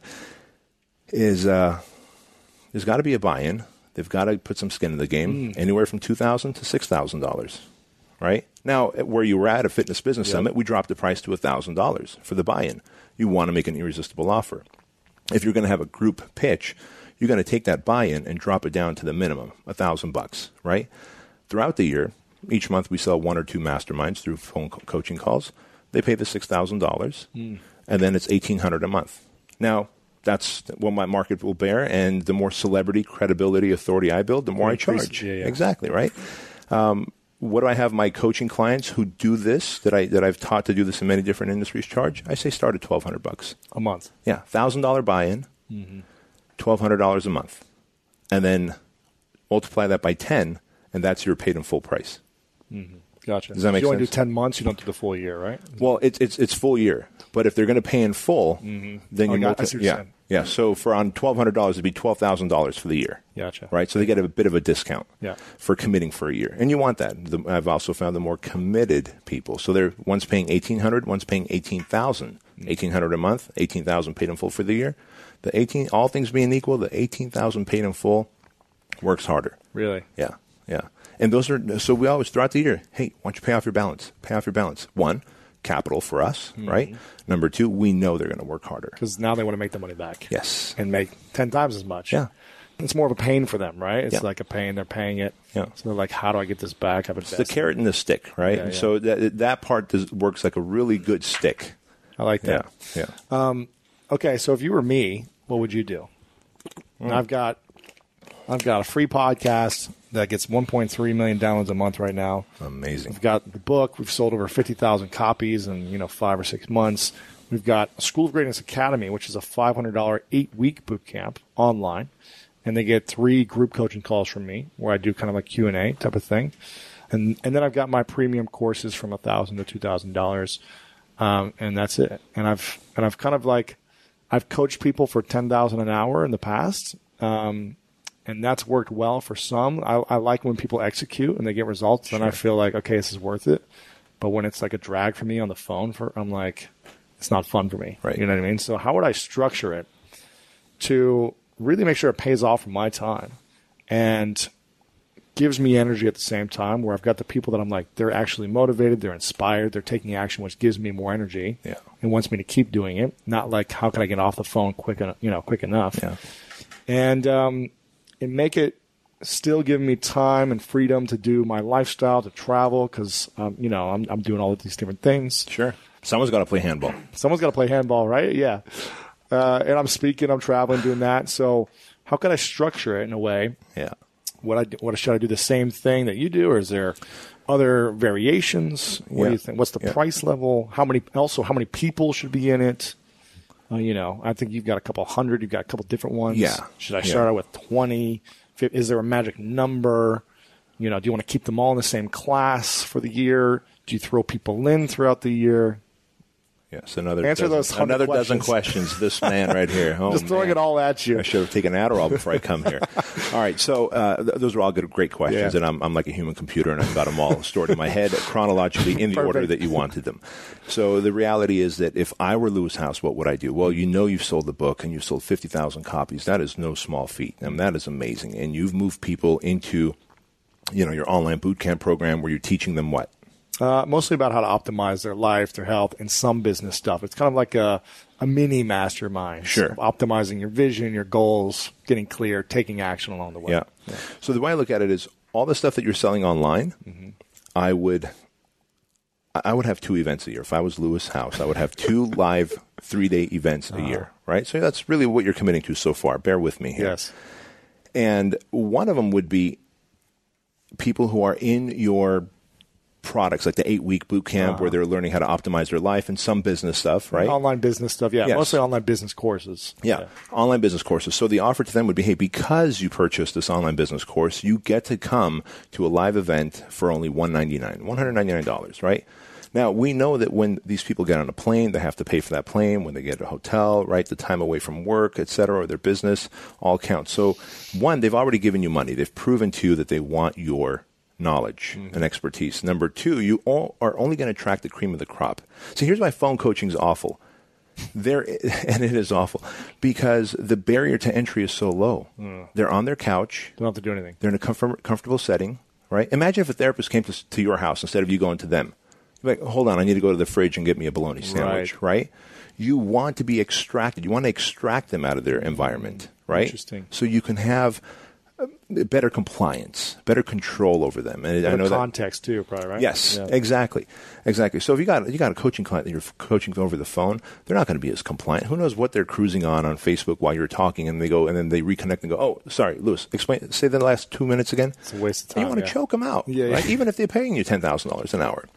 is uh, there's got to be a buy-in. They've got to put some skin in the game, mm. anywhere from two thousand dollars to six thousand dollars, right? Now, where you were at a Fitness Business yep. Summit, we dropped the price to one thousand dollars for the buy-in. You want to make an irresistible offer. If you're going to have a group pitch, you're going to take that buy-in and drop it down to the minimum, a thousand bucks, right? Throughout the year, each month we sell one or two masterminds through phone co- coaching calls. They pay the six thousand dollars, mm. and then it's eighteen hundred dollars a month. Now, that's what my market will bear, and the more celebrity, credibility, authority I build, the more I charge. Yeah, yeah. Exactly, right? Um, what do I have my coaching clients who do this, that, I, that I've taught to do this in many different industries, charge? I say start at twelve hundred bucks a month. Yeah, one thousand dollars buy-in. Mm-hmm. twelve hundred dollars a month, and then multiply that by ten, and that's your paid in full price. Mm-hmm. Gotcha. Does that make sense? You only sense? do ten months, you don't do the full year, right? Well, it's it's it's full year, but if they're going to pay in full, mm-hmm. then oh, you got, multiply. Yeah, saying. yeah. So for on twelve hundred dollars, it'd be twelve thousand dollars for the year. Gotcha. Right. So they get a bit of a discount. Yeah. For committing for a year, and you want that. The, I've also found the more committed people. So they're one's paying eighteen hundred, one's paying eighteen thousand. Mm-hmm. Eighteen hundred a month, eighteen thousand paid in full for the year. The eighteen, all things being equal, the eighteen thousand paid in full works harder. Really? Yeah, yeah. And those are, so we always, throughout the year, hey, why don't you pay off your balance? Pay off your balance. One, capital for us, mm-hmm. right? Number two, we know they're going to work harder. Because now they want to make the money back. Yes. And make ten times as much. Yeah. It's more of a pain for them, right? It's yeah. like a pain. They're paying it. Yeah. So they're like, how do I get this back? I've it's the carrot and the stick, right? Yeah, and yeah. so that that part does, works like a really good stick. I like that. Yeah. yeah. Um, okay, so if you were me, what would you do? Mm. I've got I've got a free podcast that gets one point three million downloads a month right now. Amazing. We've got the book. We've sold over fifty thousand copies in, you know, five or six months. We've got School of Greatness Academy, which is a five hundred dollars eight-week boot camp online. And they get three group coaching calls from me where I do kind of like Q and A type of thing. And and then I've got my premium courses from one thousand dollars to two thousand dollars. Um, and that's it. And I've and I've kind of like I've coached people for ten thousand dollars an hour in the past. Um, and that's worked well for some. I, I like when people execute and they get results. Then sure. I feel like, okay, this is worth it. But when it's like a drag for me on the phone, for I'm like, it's not fun for me. Right. You know what I mean? So how would I structure it to really make sure it pays off for my time and gives me energy at the same time, where I've got the people that I'm like, they're actually motivated, they're inspired, they're taking action, which gives me more energy yeah. and wants me to keep doing it. Not like, how can I get off the phone quick, en- you know, quick enough? Yeah. And, um, and make it still give me time and freedom to do my lifestyle, to travel, because, um, you know, I'm, I'm doing all of these different things. Sure. Someone's got to play handball. Someone's got to play handball, right? Yeah. Uh, and I'm speaking, I'm traveling, doing that. So how can I structure it in a way? Yeah. What I what should I do the same thing that you do, or is there other variations? What yeah. do you think? What's the yeah. price level? How many? Also, how many people should be in it? Uh, you know, I think you've got a couple hundred. You've got a couple different ones. Yeah. Should I yeah. start out with twenty? Is there a magic number? You know, do you want to keep them all in the same class for the year? Do you throw people in throughout the year? Yes, another Answer dozen, those another questions. dozen questions. This man right here. Oh, Just throwing man. it all at you. I should have taken Adderall before I come here. All right, so uh, th- those are all good, great questions, Yeah. and I'm, I'm like a human computer, and I've got them all stored in my head chronologically in the Perfect. order that you wanted them. So the reality is that if I were Lewis Howes, what would I do? Well, you know you've sold the book, and you've sold fifty thousand copies. That is no small feat. I mean, that is amazing. And you've moved people into, you know, your online boot camp program where you're teaching them what? Uh, mostly about how to optimize their life, their health, and some business stuff. It's kind of like a, a mini mastermind. Sure. So optimizing your vision, your goals, getting clear, taking action along the way. Yeah. yeah. So the way I look at it is all the stuff that you're selling online, mm-hmm. I would I would have two events a year. If I was Lewis Howes, I would have two live three-day events a uh-huh. year, right? So that's really what you're committing to so far. Bear with me here. Yes. And one of them would be people who are in your products, like the eight-week boot camp uh-huh. where they're learning how to optimize their life and some business stuff, right? Online business stuff, yeah. Yes. Mostly online business courses. Yeah. yeah, online business courses. So the offer to them would be, hey, because you purchased this online business course, you get to come to a live event for only one hundred ninety-nine dollars, one hundred ninety-nine dollars, right? Now, we know that when these people get on a plane, they have to pay for that plane, when they get a hotel, right, the time away from work, et cetera, or their business, all counts. So, one, they've already given you money. They've proven to you that they want your knowledge mm-hmm. and expertise. Number two, you all are only going to attract the cream of the crop. So here's why phone coaching is awful. There, and it is awful, because the barrier to entry is so low. Mm. They're on their couch. Don't have to do anything. They're in a comfort, comfortable setting, right? Imagine if a therapist came to, to your house instead of you going to them. Like, hold on, I need to go to the fridge and get me a bologna sandwich, right? right? You want to be extracted. You want to extract them out of their environment, right? Interesting. So you can have better compliance, better control over them, and better I know context that, too, probably, right? Yes, yeah. exactly, exactly. So if you got you got a coaching client that you're coaching over the phone, they're not going to be as compliant. Who knows what they're cruising on on Facebook while you're talking, and they go and then they reconnect and go, oh, sorry, Lewis, explain, say the last two minutes again. It's a waste of time. And you want yeah. to choke them out, yeah, right? yeah. Even if they're paying you ten thousand dollars an hour.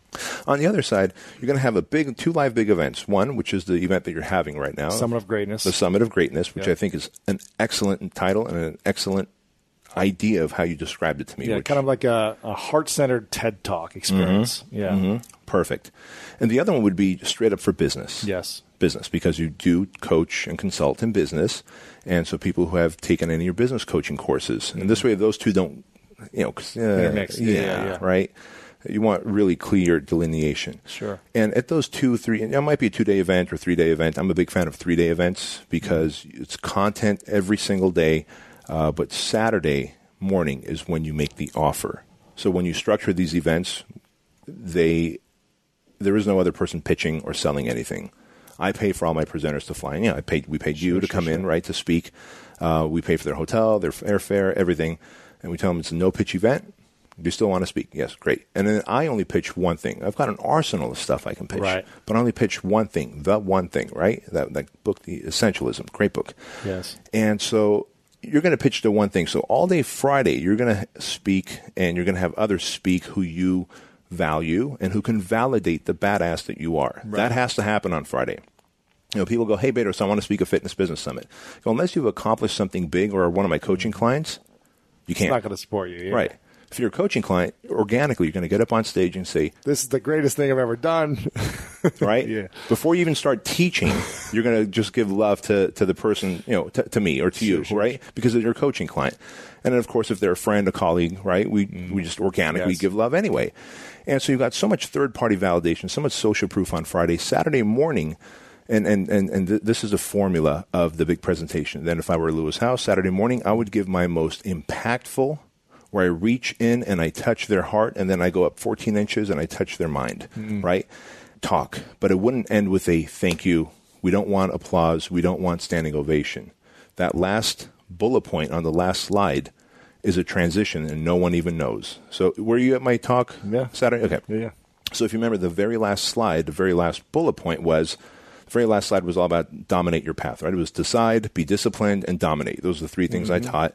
On the other side, you're going to have a big two live big events. One, which is the event that you're having right now, Summit of Greatness, the Summit of Greatness, which yeah. I think is an excellent title and an excellent idea of how you described it to me. Yeah, which, kind of like a, a heart-centered TED Talk experience. Mm-hmm, yeah. Mm-hmm, perfect. And the other one would be straight up for business. Yes. Business, because you do coach and consult in business. And so people who have taken any of your business coaching courses. Mm-hmm. And this way, those two don't, you know, uh, intermix. Yeah, yeah, yeah. right? You want really clear delineation. Sure. And at those two, three, it might be a two-day event or three-day event. I'm a big fan of three-day events because mm-hmm. it's content every single day. Uh, but Saturday morning is when you make the offer. So when you structure these events, they there is no other person pitching or selling anything. I pay for all my presenters to fly in. Yeah, I paid. We paid you sure, to sure, come sure. in, right, to speak. Uh, we pay for their hotel, their airfare, everything, and we tell them it's a no-pitch event. Do you still want to speak? Yes, great. And then I only pitch one thing. I've got an arsenal of stuff I can pitch, right. but I only pitch one thing, the one thing, right? That, that book, The Essentialism, great book. Yes. And so you're going to pitch the one thing. So all day Friday, you're going to speak, and you're going to have others speak who you value and who can validate the badass that you are. Right. That has to happen on Friday. You know, people go, hey, Bedros, I want to speak at Fitness Business Summit. Go, unless you've accomplished something big or one of my coaching clients, you can't. It's not going to support you. Yeah. Right. If you're a coaching client, organically, you're going to get up on stage and say, this is the greatest thing I've ever done. Right? Yeah. Before you even start teaching, you're going to just give love to, to the person, you know, to, to me or to sure, you, sure. right? Because of your coaching client. And then, of course, if they're a friend, a colleague, right, we, mm. we just organically yes. give love anyway. And so you've got so much third-party validation, so much social proof on Friday. Saturday morning, and, and, and, and th- this is a formula of the big presentation. Then if I were at Lewis House, Saturday morning, I would give my most impactful, where I reach in and I touch their heart, and then I go up fourteen inches and I touch their mind, mm. right? Talk. But it wouldn't end with a thank you. We don't want applause. We don't want standing ovation. That last bullet point on the last slide is a transition, and no one even knows. So were you at my talk yeah. Saturday? Okay. Yeah, yeah. So if you remember, the very last slide, the very last bullet point was, the very last slide was all about dominate your path, right? It was decide, be disciplined, and dominate. Those are the three things mm-hmm. I taught.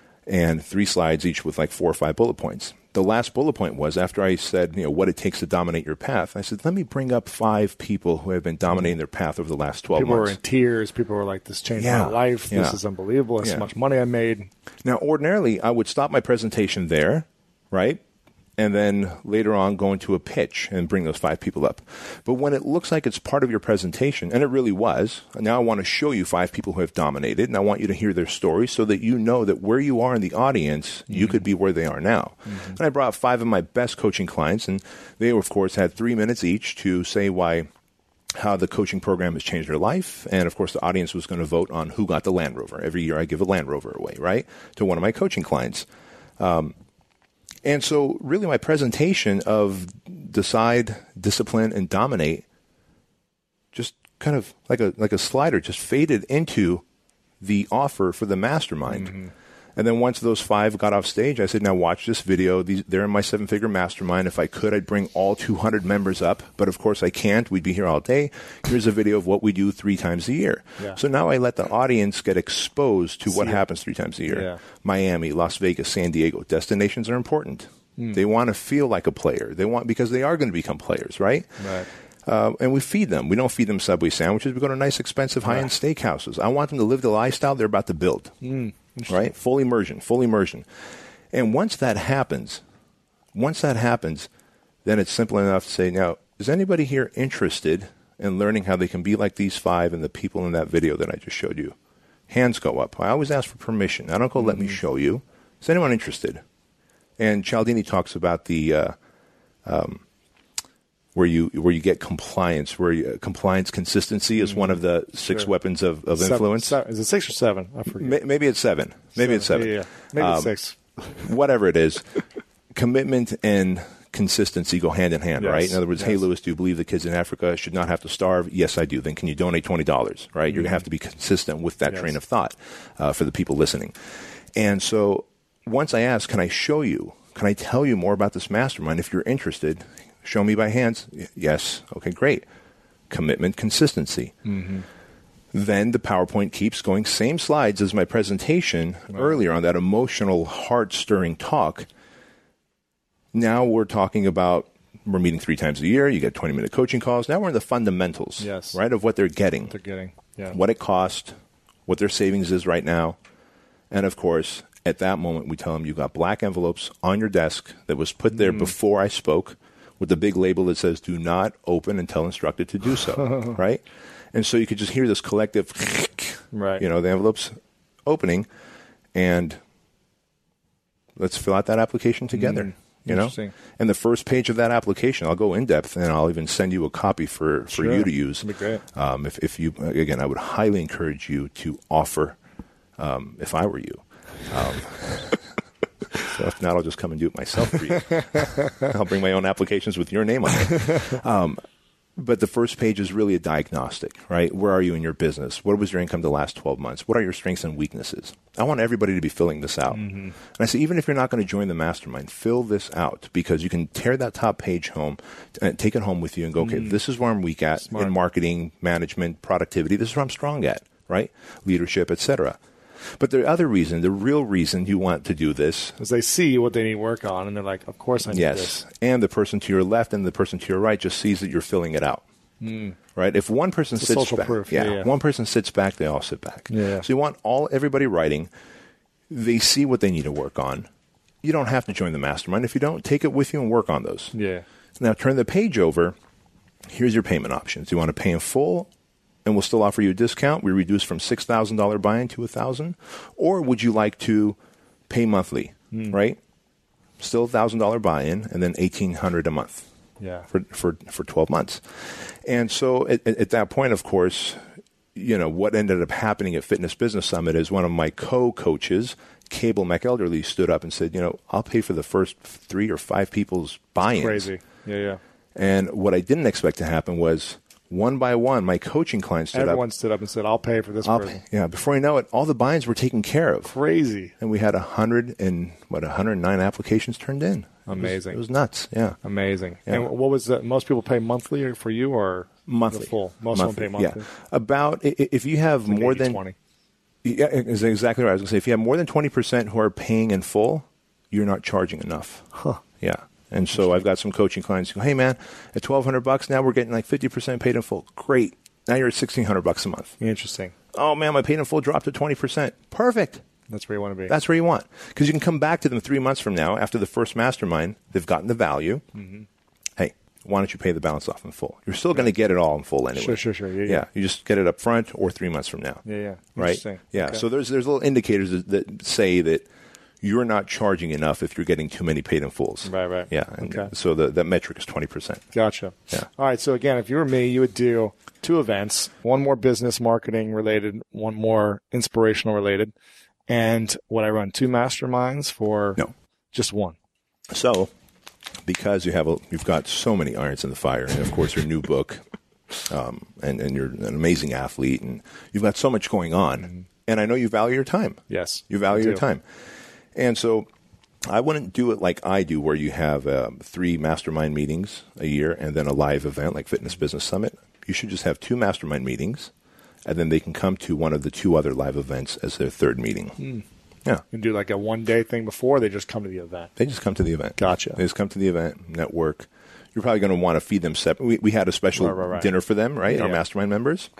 And three slides each with like four or five bullet points. The last bullet point was after I said, you know, what it takes to dominate your path. I said, let me bring up five people who have been dominating their path over the last twelve people months. People were in tears. People were like, this changed yeah. my life. Yeah. This is unbelievable. This yeah. is how much money I made. Now, ordinarily, I would stop my presentation there, right? And then later on go into a pitch and bring those five people up. But when it looks like it's part of your presentation, and it really was, now I want to show you five people who have dominated, and I want you to hear their story so that you know that where you are in the audience, mm-hmm. you could be where they are now. Mm-hmm. And I brought five of my best coaching clients, and they, of course, had three minutes each to say why, how the coaching program has changed their life. And, of course, the audience was going to vote on who got the Land Rover. Every year I give a Land Rover away, right, to one of my coaching clients. Um, And so really my presentation of decide, discipline, and dominate just kind of like a like a slider just faded into the offer for the mastermind. Mm-hmm. And then once those five got off stage, I said, now watch this video. These, they're in my seven-figure mastermind. If I could, I'd bring all two hundred members up. But, of course, I can't. We'd be here all day. Here's a video of what we do three times a year. Yeah. So now I let the audience get exposed to what See happens three times a year. Yeah. Miami, Las Vegas, San Diego. Destinations are important. Mm. They want to feel like a player. They want because they are going to become players, right? Right. Uh, and we feed them. We don't feed them Subway sandwiches. We go to nice, expensive, high-end right. steakhouses. I want them to live the lifestyle they're about to build. Mm. Right? Full immersion, full immersion. And once that happens, once that happens, then it's simple enough to say, now, is anybody here interested in learning how they can be like these five and the people in that video that I just showed you? Hands go up. I always ask for permission. I don't go, mm-hmm. let me show you. Is anyone interested? And Cialdini talks about the uh, um, where you where you get compliance, where you, uh, compliance consistency is mm-hmm. one of the six sure. weapons of, of seven, influence. Seven. Is it six or seven? I forget. Maybe it's seven. Maybe seven. it's seven. Yeah, yeah. Maybe um, it's six. Whatever it is, commitment and consistency go hand in hand, yes. right? In other words, yes. hey, Lewis, do you believe the kids in Africa should not have to starve? Yes, I do. Then can you donate twenty dollars, right? Mm-hmm. You're going to have to be consistent with that yes. train of thought uh, for the people listening. And so once I ask, can I show you? Can I tell you more about this mastermind? If you're interested, show me by hands. Yes. Okay, great. Commitment, consistency. Mm-hmm. Then the PowerPoint keeps going. Same slides as my presentation wow. earlier on that emotional, heart-stirring talk. Now we're talking about, we're meeting three times a year. You get twenty-minute coaching calls. Now we're in the fundamentals, yes. right, of what they're getting. What they're getting, yeah. What it cost, what their savings is right now. And, of course, at that moment, we tell them, you got black envelopes on your desk that was put there mm. before I spoke with the big label that says, do not open until instructed to do so, right? And so you could just hear this collective, right. you know, the envelopes opening, and let's fill out that application together, mm. you know? And the first page of that application, I'll go in depth, and I'll even send you a copy for, for sure. you to use. That'd be great. Um, if, if you, again, I would highly encourage you to offer, um, if I were you. Um, so if not, I'll just come and do it myself for you. I'll bring my own applications with your name on it. Um, but the first page is really a diagnostic, right? Where are you in your business? What was your income the last twelve months? What are your strengths and weaknesses? I want everybody to be filling this out. Mm-hmm. And I say, even if you're not going to join the mastermind, fill this out, because you can tear that top page home and take it home with you and go, okay, mm. this is where I'm weak at Smart. in marketing, management, productivity. This is where I'm strong at, right? Leadership, et cetera. But the other reason, the real reason you want to do this, Because they see what they need work on, and they're like, of course I need yes, this. and the person to your left and the person to your right just sees that you're filling it out. Mm. Right? If one person It's a sits social back, proof. Yeah, Yeah, yeah. one person sits back, they all sit back. Yeah. So you want all everybody writing. They see what they need to work on. You don't have to join the mastermind. If you don't, take it with you and work on those. Yeah. Now turn the page over. Here's your payment options. You want to pay in full, and we'll still offer you a discount. We reduce from six thousand dollars buy-in to one thousand dollars. Or would you like to pay monthly, Mm. right? Still one thousand dollars buy-in, and then eighteen hundred dollars a month. Yeah. For, for for twelve months. And so at, at that point, of course, you know, what ended up happening at Fitness Business Summit is one of my co-coaches, Cable McElderly, stood up and said, you know, I'll pay for the first three or five people's buy-ins. Crazy. Yeah, yeah. And what I didn't expect to happen was one by one, my coaching clients stood Everyone up. stood up and said, I'll pay for this I'll person. pay. Yeah, before I know it, all the buy-ins were taken care of. Crazy. And we had a hundred and what, one hundred nine applications turned in. Amazing. It was, it was nuts. Yeah. Amazing. Yeah. And what was that? Most people pay monthly or for you or Monthly. the full? Most monthly. of them pay monthly. Yeah. About, i- i- if you have Like more eighty than, twenty. yeah, is exactly right. I was going to say, if you have more than twenty percent who are paying in full, you're not charging enough. Huh. Yeah. And so I've got some coaching clients who go, hey man, at twelve hundred bucks now we're getting like fifty percent paid in full. Great. Now you're at sixteen hundred bucks a month. Interesting. Oh man, my paid in full dropped to twenty percent. Perfect. That's where you want to be. That's where you want. Because you can come back to them three months from now after the first mastermind. They've gotten the value. Mm-hmm. Hey, why don't you pay the balance off in full? You're still going to get it all in full anyway. Sure, sure, sure. Yeah, yeah. You just get it up front or three months from now. Yeah, yeah. Right? Interesting. Yeah. Okay. So there's there's little indicators that, that say that you're not charging enough if you're getting too many paid in fulls. Right, right. Yeah. And Okay. so the, that metric is twenty percent. Gotcha. Yeah. All right. So again, if you were me, you would do two events, one more business marketing related, one more inspirational related. And would I run two masterminds for No. just one? So, because you have a, you've got so many irons in the fire, and of course your new book, um, and, and you're an amazing athlete, and you've got so much going on, and I know you value your time. Yes. You value I your do. time. And so I wouldn't do it like I do, where you have um, three mastermind meetings a year and then a live event like Fitness Business Summit. You should just have two mastermind meetings, and then they can come to one of the two other live events as their third meeting. Mm. Yeah. And do like a one day thing before they just come to the event. They just come to the event. Gotcha. They just come to the event, network. You're probably going to want to feed them separate. We, we had a special Right, right, right. dinner for them, right? Yeah, Our yeah. mastermind members.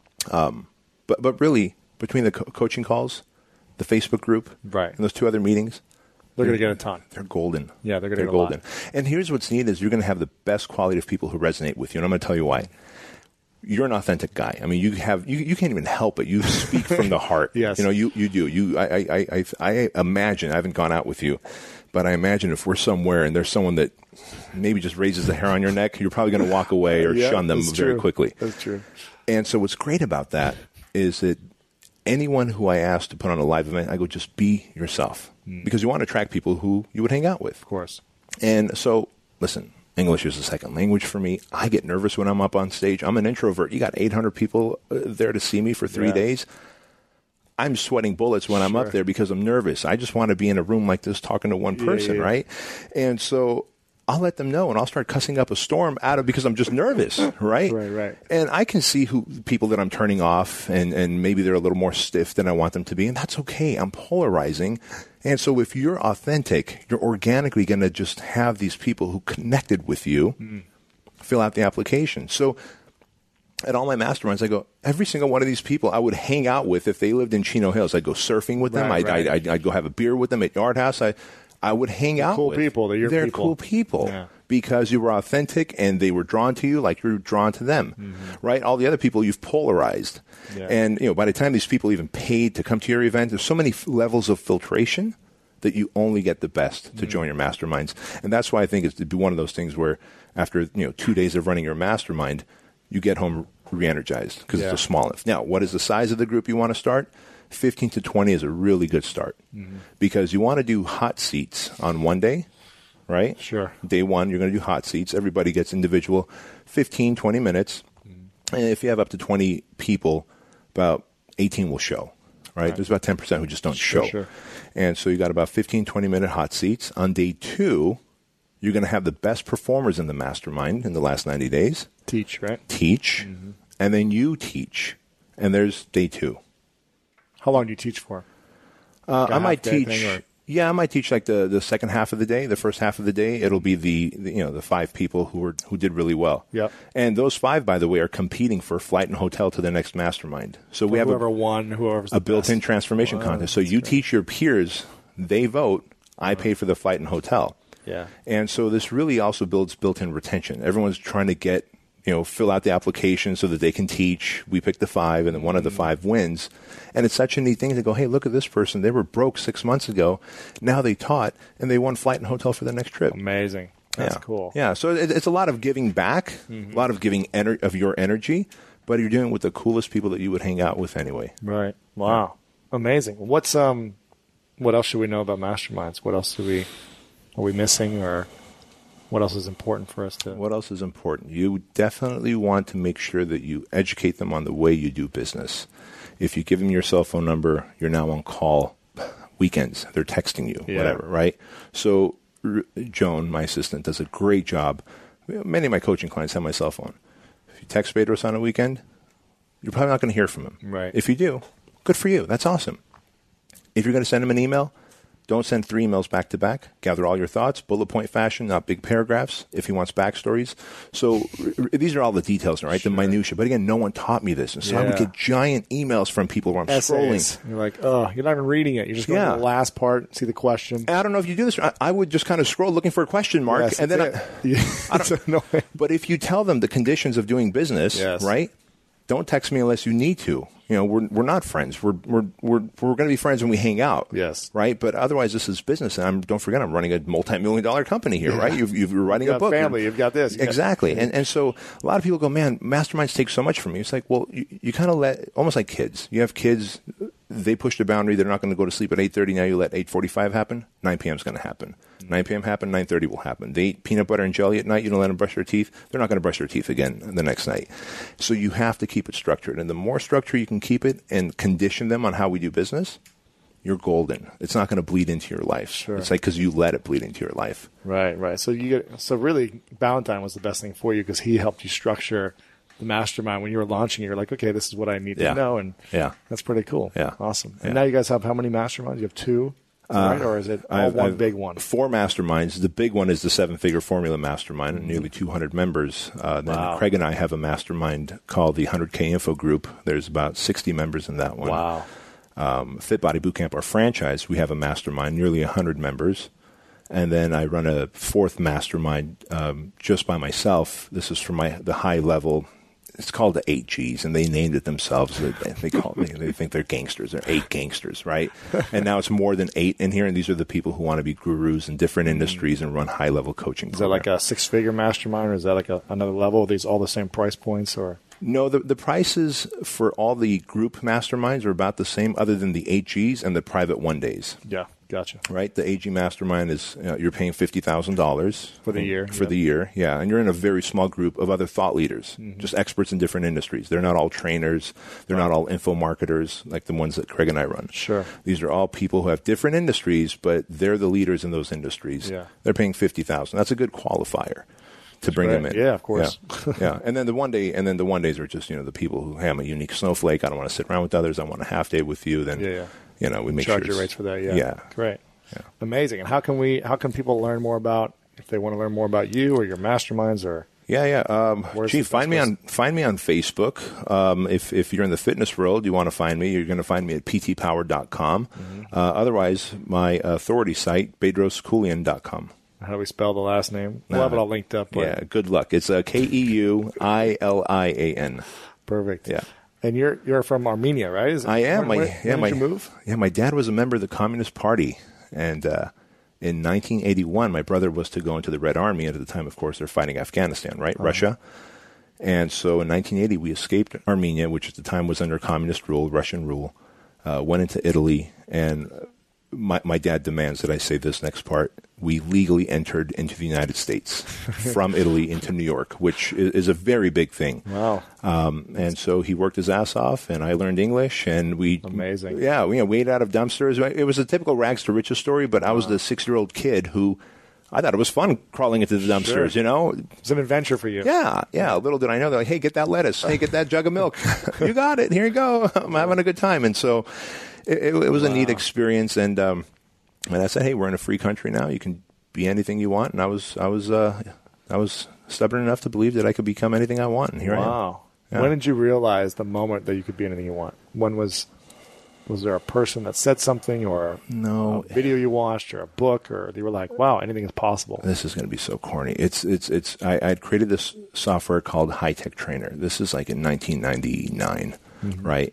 Um, but but really, between the co- coaching calls, the Facebook group, Right. and those two other meetings, They're going to get a ton. they're golden. Yeah, they're gonna they're get a lot. golden. And here's what's neat is you're going to have the best quality of people who resonate with you, and I'm going to tell you why. You're an authentic guy. I mean, you have you, you can't even help it. You speak from the heart. Yes. You know, you, you do. You I, I I I imagine, I haven't gone out with you, but I imagine if we're somewhere and there's someone that maybe just raises the hair on your neck, you're probably going to walk away or Yeah, shun them that's very true. quickly. That's true. And so what's great about that is that anyone who I ask to put on a live event, I go, just be yourself. Because you want to attract people who you would hang out with. Of course. And so, listen, English is a second language for me. I get nervous when I'm up on stage. I'm an introvert. You got eight hundred people uh, there to see me for three Yeah. days. I'm sweating bullets when I'm Sure. up there because I'm nervous. I just want to be in a room like this talking to one Yeah, person, yeah. right? And so I'll let them know, and I'll start cussing up a storm out of because I'm just nervous, right? Right, right. And I can see who people that I'm turning off, and, and maybe they're a little more stiff than I want them to be, and that's okay. I'm polarizing. And so if you're authentic, you're organically going to just have these people who connected with you Mm. fill out the application. So at all my masterminds, I go, every single one of these people I would hang out with if they lived in Chino Hills. I'd go surfing with them. Right, I'd, right. I'd, I'd, I'd go have a beer with them at Yard House. I, I would hang out cool with. people. They're your They're people. cool people Yeah. because you were authentic and they were drawn to you like you're drawn to them, right? All the other people you've polarized. Yeah. And, you know, by the time these people even paid to come to your event, there's so many f- levels of filtration that you only get the best to join your masterminds. And that's why I think it's to be one of those things where after, you know, two days of running your mastermind, you get home re-energized because Yeah. it's a small enough. Now, what is the size of the group you want to start? fifteen to twenty is a really good start because you want to do hot seats on one day, right? Sure. Day one, you're going to do hot seats. Everybody gets individual fifteen, twenty minutes. And if you have up to twenty people, about eighteen will show, right? Right. There's about ten percent who just don't Sure, show. sure. And so you got about fifteen, twenty minute hot seats. On day two, you're going to have the best performers in the mastermind in the last ninety days Teach, right? teach, and then you teach. And there's day two. How long do you teach for? Uh, like I might teach. Thing, yeah, I might teach like the, the second half of the day. The first half of the day, it'll be the, the you know the five people who were who did really well. Yep. And those five, by the way, are competing for flight and hotel to the next mastermind. So we have whoever a, won, whoever's a built-in transformation wow, contest. So you great. teach your peers, they vote. I wow. pay for the flight and hotel. Yeah. And so this really also builds built-in retention. Everyone's trying to get. You know, fill out the application so that they can teach. We pick the five, and then one of the five wins. And it's such a neat thing to go, hey, look at this person. They were broke six months ago. Now they taught, and they won flight and hotel for the next trip. Amazing. That's yeah. cool. Yeah, so it, it's a lot of giving back, mm-hmm. a lot of giving ener- of your energy, but you're doing it with the coolest people that you would hang out with anyway. Right. Wow. Yeah. Amazing. What's um, what else should we know about masterminds? What else do we are we missing, or what else is important for us to... What else is important? You definitely want to make sure that you educate them on the way you do business. If you give them your cell phone number, you're now on call weekends. They're texting you, yeah. whatever, right? So R- Joan, my assistant, does a great job. Many of my coaching clients have my cell phone. If you text Bedros on a weekend, you're probably not going to hear from him. Right. If you do, good for you. That's awesome. If you're going to send him an email... Don't send three emails back to back. Gather all your thoughts, bullet point fashion, not big paragraphs, if he wants backstories. So r- these are all the details, right? Sure. The minutia. But again, no one taught me this. And so yeah. I would get giant emails from people where I'm Essays. scrolling. You're like, oh, you're not even reading it. You're just going yeah. to the last part, see the question. And I don't know if you do this. I, I would just kind of scroll looking for a question mark. Yes, and then I, I don't know. But if you tell them the conditions of doing business, yes. right? Don't text me unless you need to. You know, we're we're not friends. We're we're we're we're going to be friends when we hang out. Yes. Right. But otherwise, this is business, and I'm, don't forget, I'm running a multi-million dollar company here. Yeah. Right. You've, you've, you're writing you've a book. Family. You've got this. Exactly. Got, and and so a lot of people go, man, masterminds take so much from me. It's like, well, you, you kind of let almost like kids. You have kids. They push the boundary. They're not going to go to sleep at eight thirty. Now you let eight forty-five happen. nine p.m. is going to happen. nine p.m. happen. nine thirty will happen. They eat peanut butter and jelly at night. You don't let them brush their teeth. They're not going to brush their teeth again the next night. So you have to keep it structured. And the more structure you can keep it and condition them on how we do business, you're golden. It's not going to bleed into your life. Sure. It's like because you let it bleed into your life. Right, right. So you get so really, Valentine was the best thing for you because he helped you structure the mastermind when you were launching. You're like, okay, this is what I need yeah. to know, and yeah, that's pretty cool. Yeah, awesome. And yeah. now you guys have how many masterminds? You have two, uh, right? Or is it all I've, one I've big one? Four masterminds. The big one is the Seven Figure Formula Mastermind, mm-hmm. nearly two hundred members. Uh, then wow. Craig and I have a mastermind called the one hundred K Info Group. There's about sixty members in that one. Wow. Um, Fit Body Bootcamp, our franchise, we have a mastermind, nearly one hundred members. And then I run a fourth mastermind um, just by myself. This is for my the high level. It's called the eight Gs, and they named it themselves. They, they call me. They think they're gangsters. They're eight gangsters, right? And now it's more than eight in here, and these are the people who want to be gurus in different industries and run high-level coaching. Is that like a six-figure mastermind, or is that like a, another level? Are these all the same price points, or? No, the the prices for all the group masterminds are about the same, other than the eight Gs and the private one days. Yeah. Gotcha. Right? The A G Mastermind is, you know, you're paying fifty thousand dollars. For the year. For yeah. the year, yeah. And you're in a very small group of other thought leaders, mm-hmm. just experts in different industries. They're not all trainers. They're right. not all info marketers like the ones that Craig and I run. Sure. These are all people who have different industries, but they're the leaders in those industries. Yeah. They're paying fifty thousand dollars. That's a good qualifier to bring right. them in. Yeah, of course. Yeah. yeah. And then the one day, and then the one days are just, you know, the people who, hey, I'm a unique snowflake. I don't want to sit around with others. I want a half day with you. Then, yeah, yeah. you know, we make Charge sure your rates for that. Yeah. Yeah. Great. Yeah. Amazing. And how can we? How can people learn more about if they want to learn more about you or your masterminds or? Yeah, yeah. Um, gee, find me on find me on Facebook. Um, if if you're in the fitness world, you want to find me, you're going to find me at p t power dot com. Mm-hmm. Uh, otherwise, my authority site, bedros keulian dot com. How do we spell the last name? We'll uh, have it all linked up. But... Yeah. Good luck. It's uh, K E U I L I A N. Perfect. Yeah. And you're you're from Armenia, right? Is it, I am. When, my, when, yeah, when my, did you move? Yeah, my dad was a member of the Communist Party, and uh, in nineteen eighty-one, my brother was to go into the Red Army. And at the time, of course, they're fighting Afghanistan, right? Uh-huh. Russia. And so in nineteen eighty, we escaped Armenia, which at the time was under communist rule, Russian rule, uh, went into Italy, and my, my dad demands that I say this next part. We legally entered into the United States from Italy into New York, which is, is a very big thing. Wow. Um, and so he worked his ass off, and I learned English, and we... Amazing. Yeah, we, you know, we ate out of dumpsters. It was a typical rags to riches story, but I was wow. the six-year-old kid who... I thought it was fun crawling into the dumpsters, sure. you know? It's an adventure for you. Yeah, yeah. Little did I know, they're like, hey, get that lettuce. Hey, get that jug of milk. You got it. Here you go. I'm having a good time. And so it, it, it was Wow. a neat experience. And um, and I said, hey, we're in a free country now. You can be anything you want. And I was I was uh, I was stubborn enough to believe that I could become anything I want. And here I am. Wow. Yeah. When did you realize the moment that you could be anything you want? When was was there a person that said something, or No. a video you watched, or a book, or you were like, wow, anything is possible? This is going to be so corny. It's it's it's. I I had created this software called High Tech Trainer. This is like in nineteen ninety-nine, Mm-hmm. right?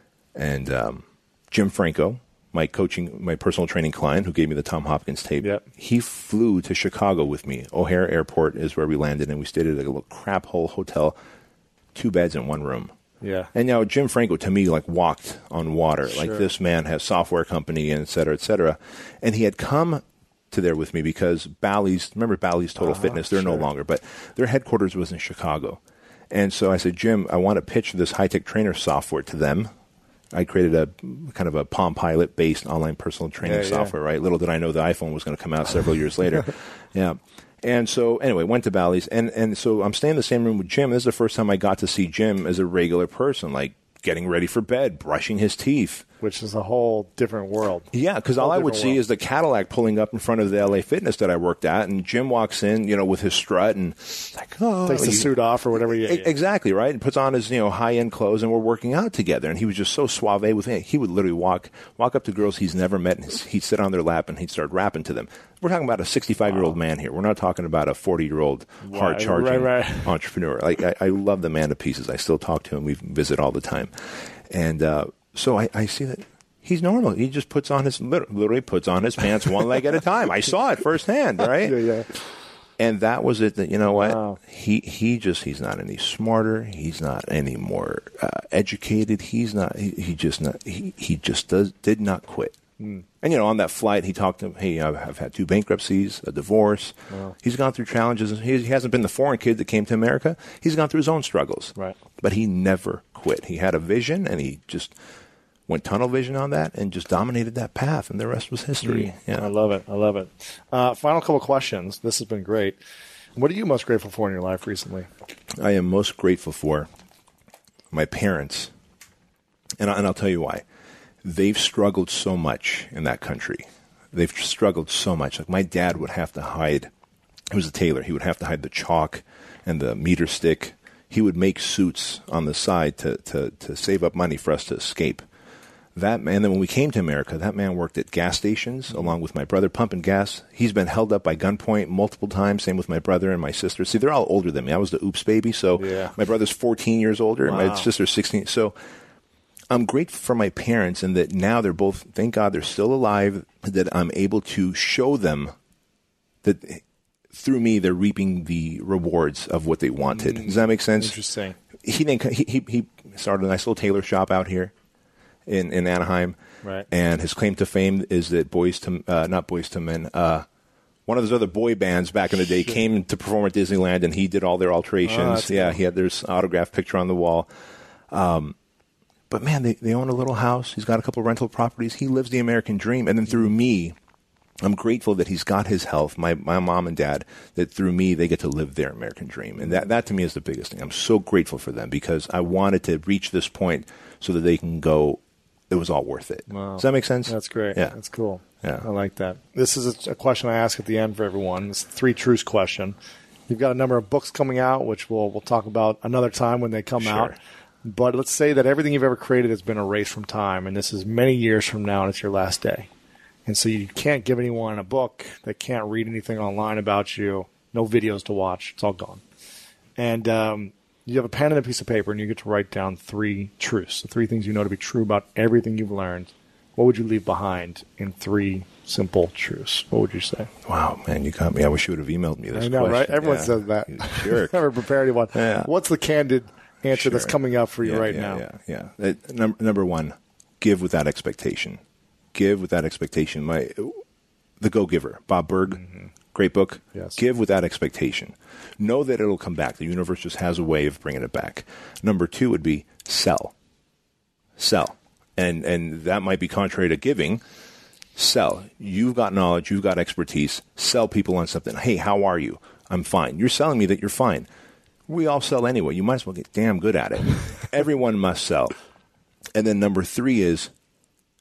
And um, Jim Franco, my coaching, my personal training client, who gave me the Tom Hopkins tape, Yep. he flew to Chicago with me. O'Hare Airport is where we landed, and we stayed at a little crap hole hotel, two beds in one room. Yeah. And now Jim Franco, to me, like walked on water. Sure. Like this man has software company and et cetera, et cetera. And he had come to there with me because Bally's, remember Bally's Total Uh-huh, Fitness? They're sure. no longer, but their headquarters was in Chicago. And so I said, Jim, I want to pitch this high-tech trainer software to them. I created a kind of a Palm Pilot-based online personal training Yeah, yeah. software, right? Little did I know the iPhone was going to come out several years later. Yeah. And so, anyway, went to Bally's. And, and so I'm staying in the same room with Jim. This is the first time I got to see Jim as a regular person, like getting ready for bed, brushing his teeth. Which is a whole different world. Yeah, because all Whole I would different see world. is the Cadillac pulling up in front of the L A Fitness that I worked at, and Jim walks in, you know, with his strut, and it's like, oh, Takes the you- suit off or whatever. You, E- Exactly, right? And puts on his, you know, high-end clothes, and we're working out together. And he was just so suave with me. He would literally walk walk up to girls he's never met, and he'd sit on their lap, and he'd start rapping to them. We're talking about a sixty-five-year-old man here. We're not talking about a forty-year-old hard-charging right, right. entrepreneur. Like, I, I love the man to pieces. I still talk to him. We visit all the time. And uh, so I, I see that he's normal. He just puts on his, literally puts on his pants one leg at a time. I saw it firsthand, right? Yeah, yeah. And that was it. That you know what Wow. he he just he's not any smarter. He's not any more uh, educated. He's not. He, he just not. He, he just does did not quit. Hmm. And you know, on that flight, he talked to hey, I've, I've had two bankruptcies, a divorce. Wow. He's gone through challenges. He, he hasn't been the foreign kid that came to America. He's gone through his own struggles. Right. But he never quit. He had a vision, and he just went tunnel vision on that, and just dominated that path. And the rest was history. Yeah. I love it. I love it. Uh, final couple questions. This has been great. What are you most grateful for in your life recently? I am most grateful for my parents, and, I, and I'll tell you why. They've struggled so much in that country. They've struggled so much. Like my dad would have to hide. He was a tailor. He would have to hide the chalk and the meter stick. He would make suits on the side to, to, to save up money for us to escape. That man, and then when we came to America, that man worked at gas stations along with my brother pumping gas. He's been held up by gunpoint multiple times. Same with my brother and my sister. See, they're all older than me. I was the oops baby. So Yeah. my brother's fourteen years older. And Wow. my sister's sixteen. So I'm grateful for my parents, and that now they're both, thank God, they're still alive, that I'm able to show them that through me, they're reaping the rewards of what they wanted. Does that make sense? Interesting. He didn't. He, he he started a nice little tailor shop out here in, in Anaheim, Right. And his claim to fame is that Boys to uh, not Boys to Men, uh, one of those other boy bands back in the day came to perform at Disneyland, and he did all their Oh, alterations. that's yeah, cool. he had their autographed picture on the wall. Um, but man, they they own a little house. He's got a couple rental properties. He lives the American dream, and then through me, I'm grateful that he's got his health, my my mom and dad, that through me they get to live their American dream. And that, that to me is the biggest thing. I'm so grateful for them because I wanted to reach this point so that they can go, it was all worth it. Wow. Does that make sense? That's great. Yeah. That's cool. Yeah. I like that. This is a, a question I ask at the end for everyone. It's the three truths question. You've got a number of books coming out, which we'll we'll talk about another time when they come Sure. out. But let's say that everything you've ever created has been erased from time, and this is many years from now, and it's your last day. And so you can't give anyone a book. They can't read anything online about you. No videos to watch. It's all gone. And um, you have a pen and a piece of paper, and you get to write down three truths, the three things you know to be true about everything you've learned. What would you leave behind in three simple truths? What would you say? Wow, man, you got me. I wish you would have emailed me this I know, question. right? Everyone Yeah. says that. You jerk. Never prepared anyone. Yeah. What's the candid answer that's Sure. coming up for you Yeah, right yeah, now? Yeah, yeah. Uh, num- number one, give without expectation. Give without expectation. My, The Go-Giver, Bob Berg, great book. Yes. Give without expectation. Know that it'll come back. The universe just has a way of bringing it back. Number two would be sell. Sell. And and that might be contrary to giving. Sell. You've got knowledge. You've got expertise. Sell people on something. Hey, how are you? I'm fine. You're selling me that you're fine. We all sell anyway. You might as well get damn good at it. Everyone must sell. And then number three is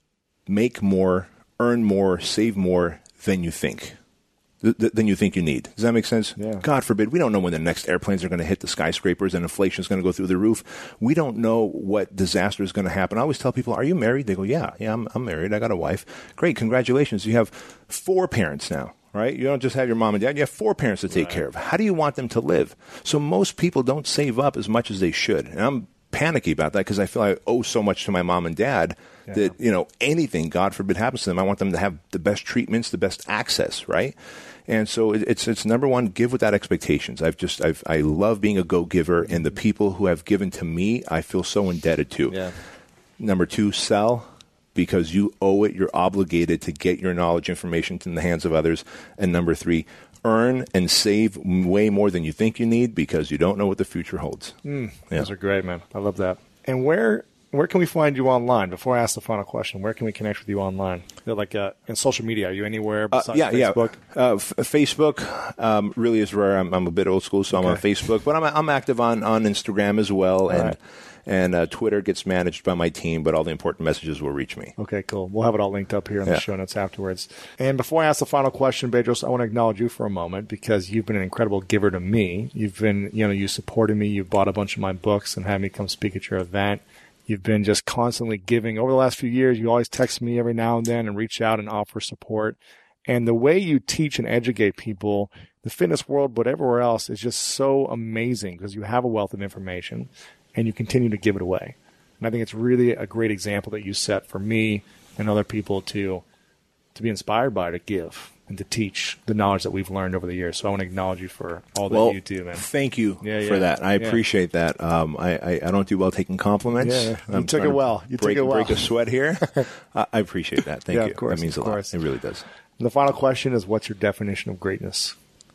make more, earn more, save more than you think. Than you think you need. Does that make sense? Yeah. God forbid. We don't know when the next airplanes are going to hit the skyscrapers and inflation is going to go through the roof. We don't know what disaster is going to happen. I always tell people, are you married? They go, yeah, yeah, I'm, I'm married. I got a wife. Great. Congratulations. You have four parents now, right? You don't just have your mom and dad. You have four parents to take right. care of. How do you want them to live? So most people don't save up as much as they should. And I'm panicky about that because I feel I owe so much to my mom and dad yeah. that, you know, anything, God forbid, happens to them. I want them to have the best treatments, the best access, right? And so it's it's number one, give without expectations. I've just I've I love being a go-giver, and the people who have given to me, I feel so indebted to. Yeah. Number two, sell because you owe it. You're obligated to get your knowledge, information in the hands of others. And number three, earn and save way more than you think you need because you don't know what the future holds. Mm, yeah. Those are great, man. I love that. And where where can we find you online? Before I ask the final question, where can we connect with you online? Like uh, in social media, are you anywhere besides uh, yeah, Facebook? Yeah, uh, f- Facebook um, really is where I'm, I'm a bit old school, so okay. I'm on Facebook. But I'm I'm active on, on Instagram as well, all and right. and uh, Twitter gets managed by my team, but all the important messages will reach me. Okay, cool. We'll have it all linked up here in yeah. the show notes afterwards. And before I ask the final question, Bedros, I want to acknowledge you for a moment because you've been an incredible giver to me. You've been, you know, you supported me. You've bought a bunch of my books and had me come speak at your event. You've been just constantly giving. Over the last few years, you always text me every now and then and reach out and offer support. And the way you teach and educate people, the fitness world, but everywhere else, is just so amazing because you have a wealth of information and you continue to give it away. And I think it's really a great example that you set for me and other people to to be inspired by, to give and to teach the knowledge that we've learned over the years. So I want to acknowledge you for all that well, you do, man. Thank you yeah, for yeah. that. I yeah. appreciate that. Um, I, I, I don't do well taking compliments. Yeah, you I'm took it well. You break, took it well. break a sweat here. I, I appreciate that. Thank yeah, you. Of course, that means of a lot. course. It really does. And the final question is, what's your definition of greatness?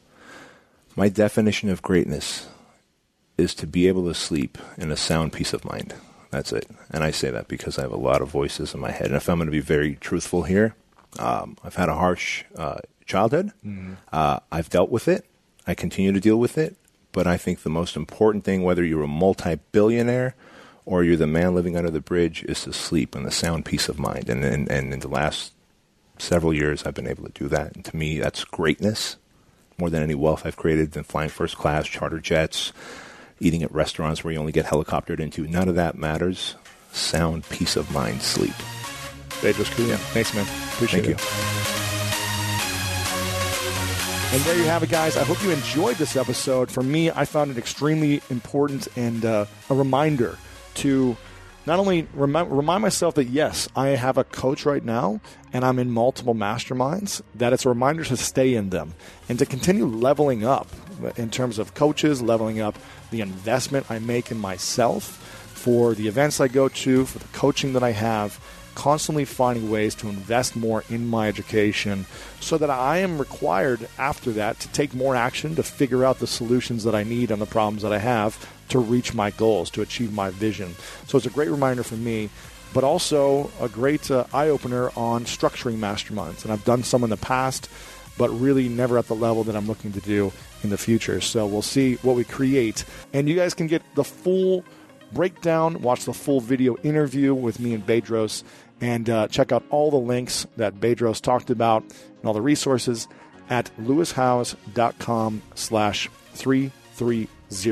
My definition of greatness is to be able to sleep in a sound peace of mind. That's it. And I say that because I have a lot of voices in my head. And if I'm going to be very truthful here, um, I've had a harsh uh, childhood. Mm-hmm. Uh, I've dealt with it. I continue to deal with it. But I think the most important thing, whether you're a multi-billionaire or you're the man living under the bridge, is to sleep in a sound peace of mind. And, and, and in the last several years, I've been able to do that. And to me, that's greatness. More than any wealth I've created than flying first class, charter jets, eating at restaurants where you only get helicoptered into. None of that matters. Sound peace of mind, sleep. Bedros Keuilian. Yeah. Thanks, man. Appreciate Thank it. you. And there you have it, guys. I hope you enjoyed this episode. For me, I found it extremely important and uh, a reminder to not only remind, remind myself that, yes, I have a coach right now and I'm in multiple masterminds, that it's a reminder to stay in them and to continue leveling up in terms of coaches, leveling up the investment I make in myself for the events I go to, for the coaching that I have, constantly finding ways to invest more in my education so that I am required after that to take more action to figure out the solutions that I need on the problems that I have to reach my goals, to achieve my vision. So it's a great reminder for me, but also a great uh, eye-opener on structuring masterminds. And I've done some in the past, but really never at the level that I'm looking to do in the future. So we'll see what we create. And you guys can get the full breakdown, watch the full video interview with me and Bedros, and uh, check out all the links that Bedros talked about and all the resources at lewishowes.com slash 330.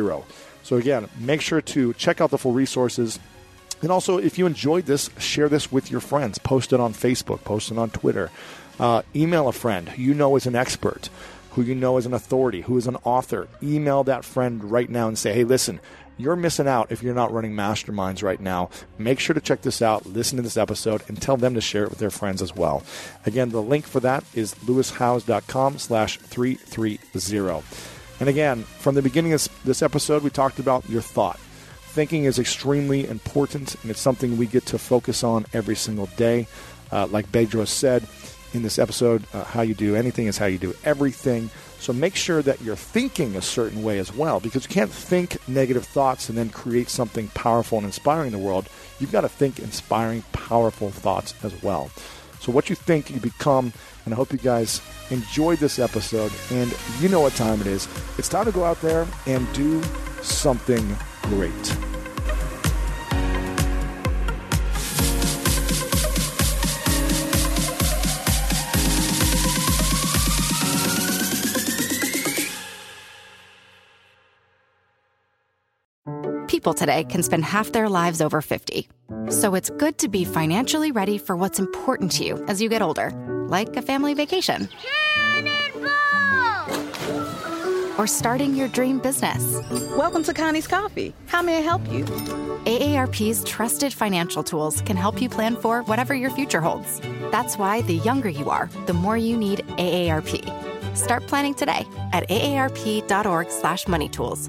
So again, make sure to check out the full resources. And also, if you enjoyed this, share this with your friends. Post it on Facebook, post it on Twitter. Uh, email a friend who you know is an expert, who you know is an authority, who is an author. Email that friend right now and say, hey, listen, you're missing out if you're not running masterminds right now. Make sure to check this out, listen to this episode, and tell them to share it with their friends as well. Again, the link for that is lewishowes.com slash 330. And again, from the beginning of this episode, we talked about your thought. Thinking is extremely important, and it's something we get to focus on every single day. Uh, like Bedros said in this episode, uh, how you do anything is how you do everything. So make sure that you're thinking a certain way as well, because you can't think negative thoughts and then create something powerful and inspiring in the world. You've got to think inspiring, powerful thoughts as well. So what you think, you become, and I hope you guys enjoyed this episode, and you know what time it is. It's time to go out there and do something great. people today can spend half their lives over fifty. So it's good to be financially ready for what's important to you as you get older, like a family vacation. Cannonball! Or starting your dream business. Welcome to Connie's Coffee. How may I help you? A A R P's trusted financial tools can help you plan for whatever your future holds. That's why the younger you are, the more you need A A R P. Start planning today at aarp.org slash money tools.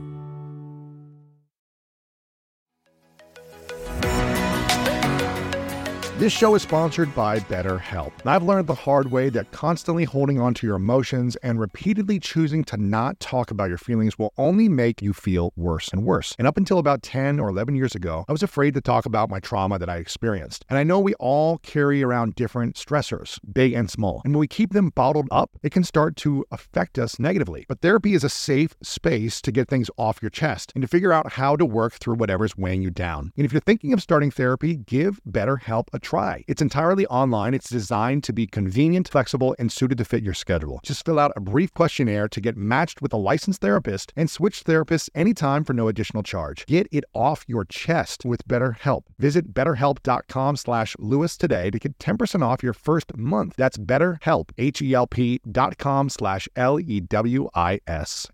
This show is sponsored by BetterHelp. And I've learned the hard way that constantly holding on to your emotions and repeatedly choosing to not talk about your feelings will only make you feel worse and worse. And up until about ten or eleven years ago, I was afraid to talk about my trauma that I experienced. And I know we all carry around different stressors, big and small. And when we keep them bottled up, it can start to affect us negatively. But therapy is a safe space to get things off your chest and to figure out how to work through whatever's weighing you down. And if you're thinking of starting therapy, give BetterHelp a try. It's entirely online. It's designed to be convenient, flexible, and suited to fit your schedule. Just fill out a brief questionnaire to get matched with a licensed therapist and switch therapists anytime for no additional charge. Get it off your chest with BetterHelp. Visit betterhelp.com slash Lewis today to get ten percent off your first month. That's betterhelp, H E L P dot com slash L E W I S.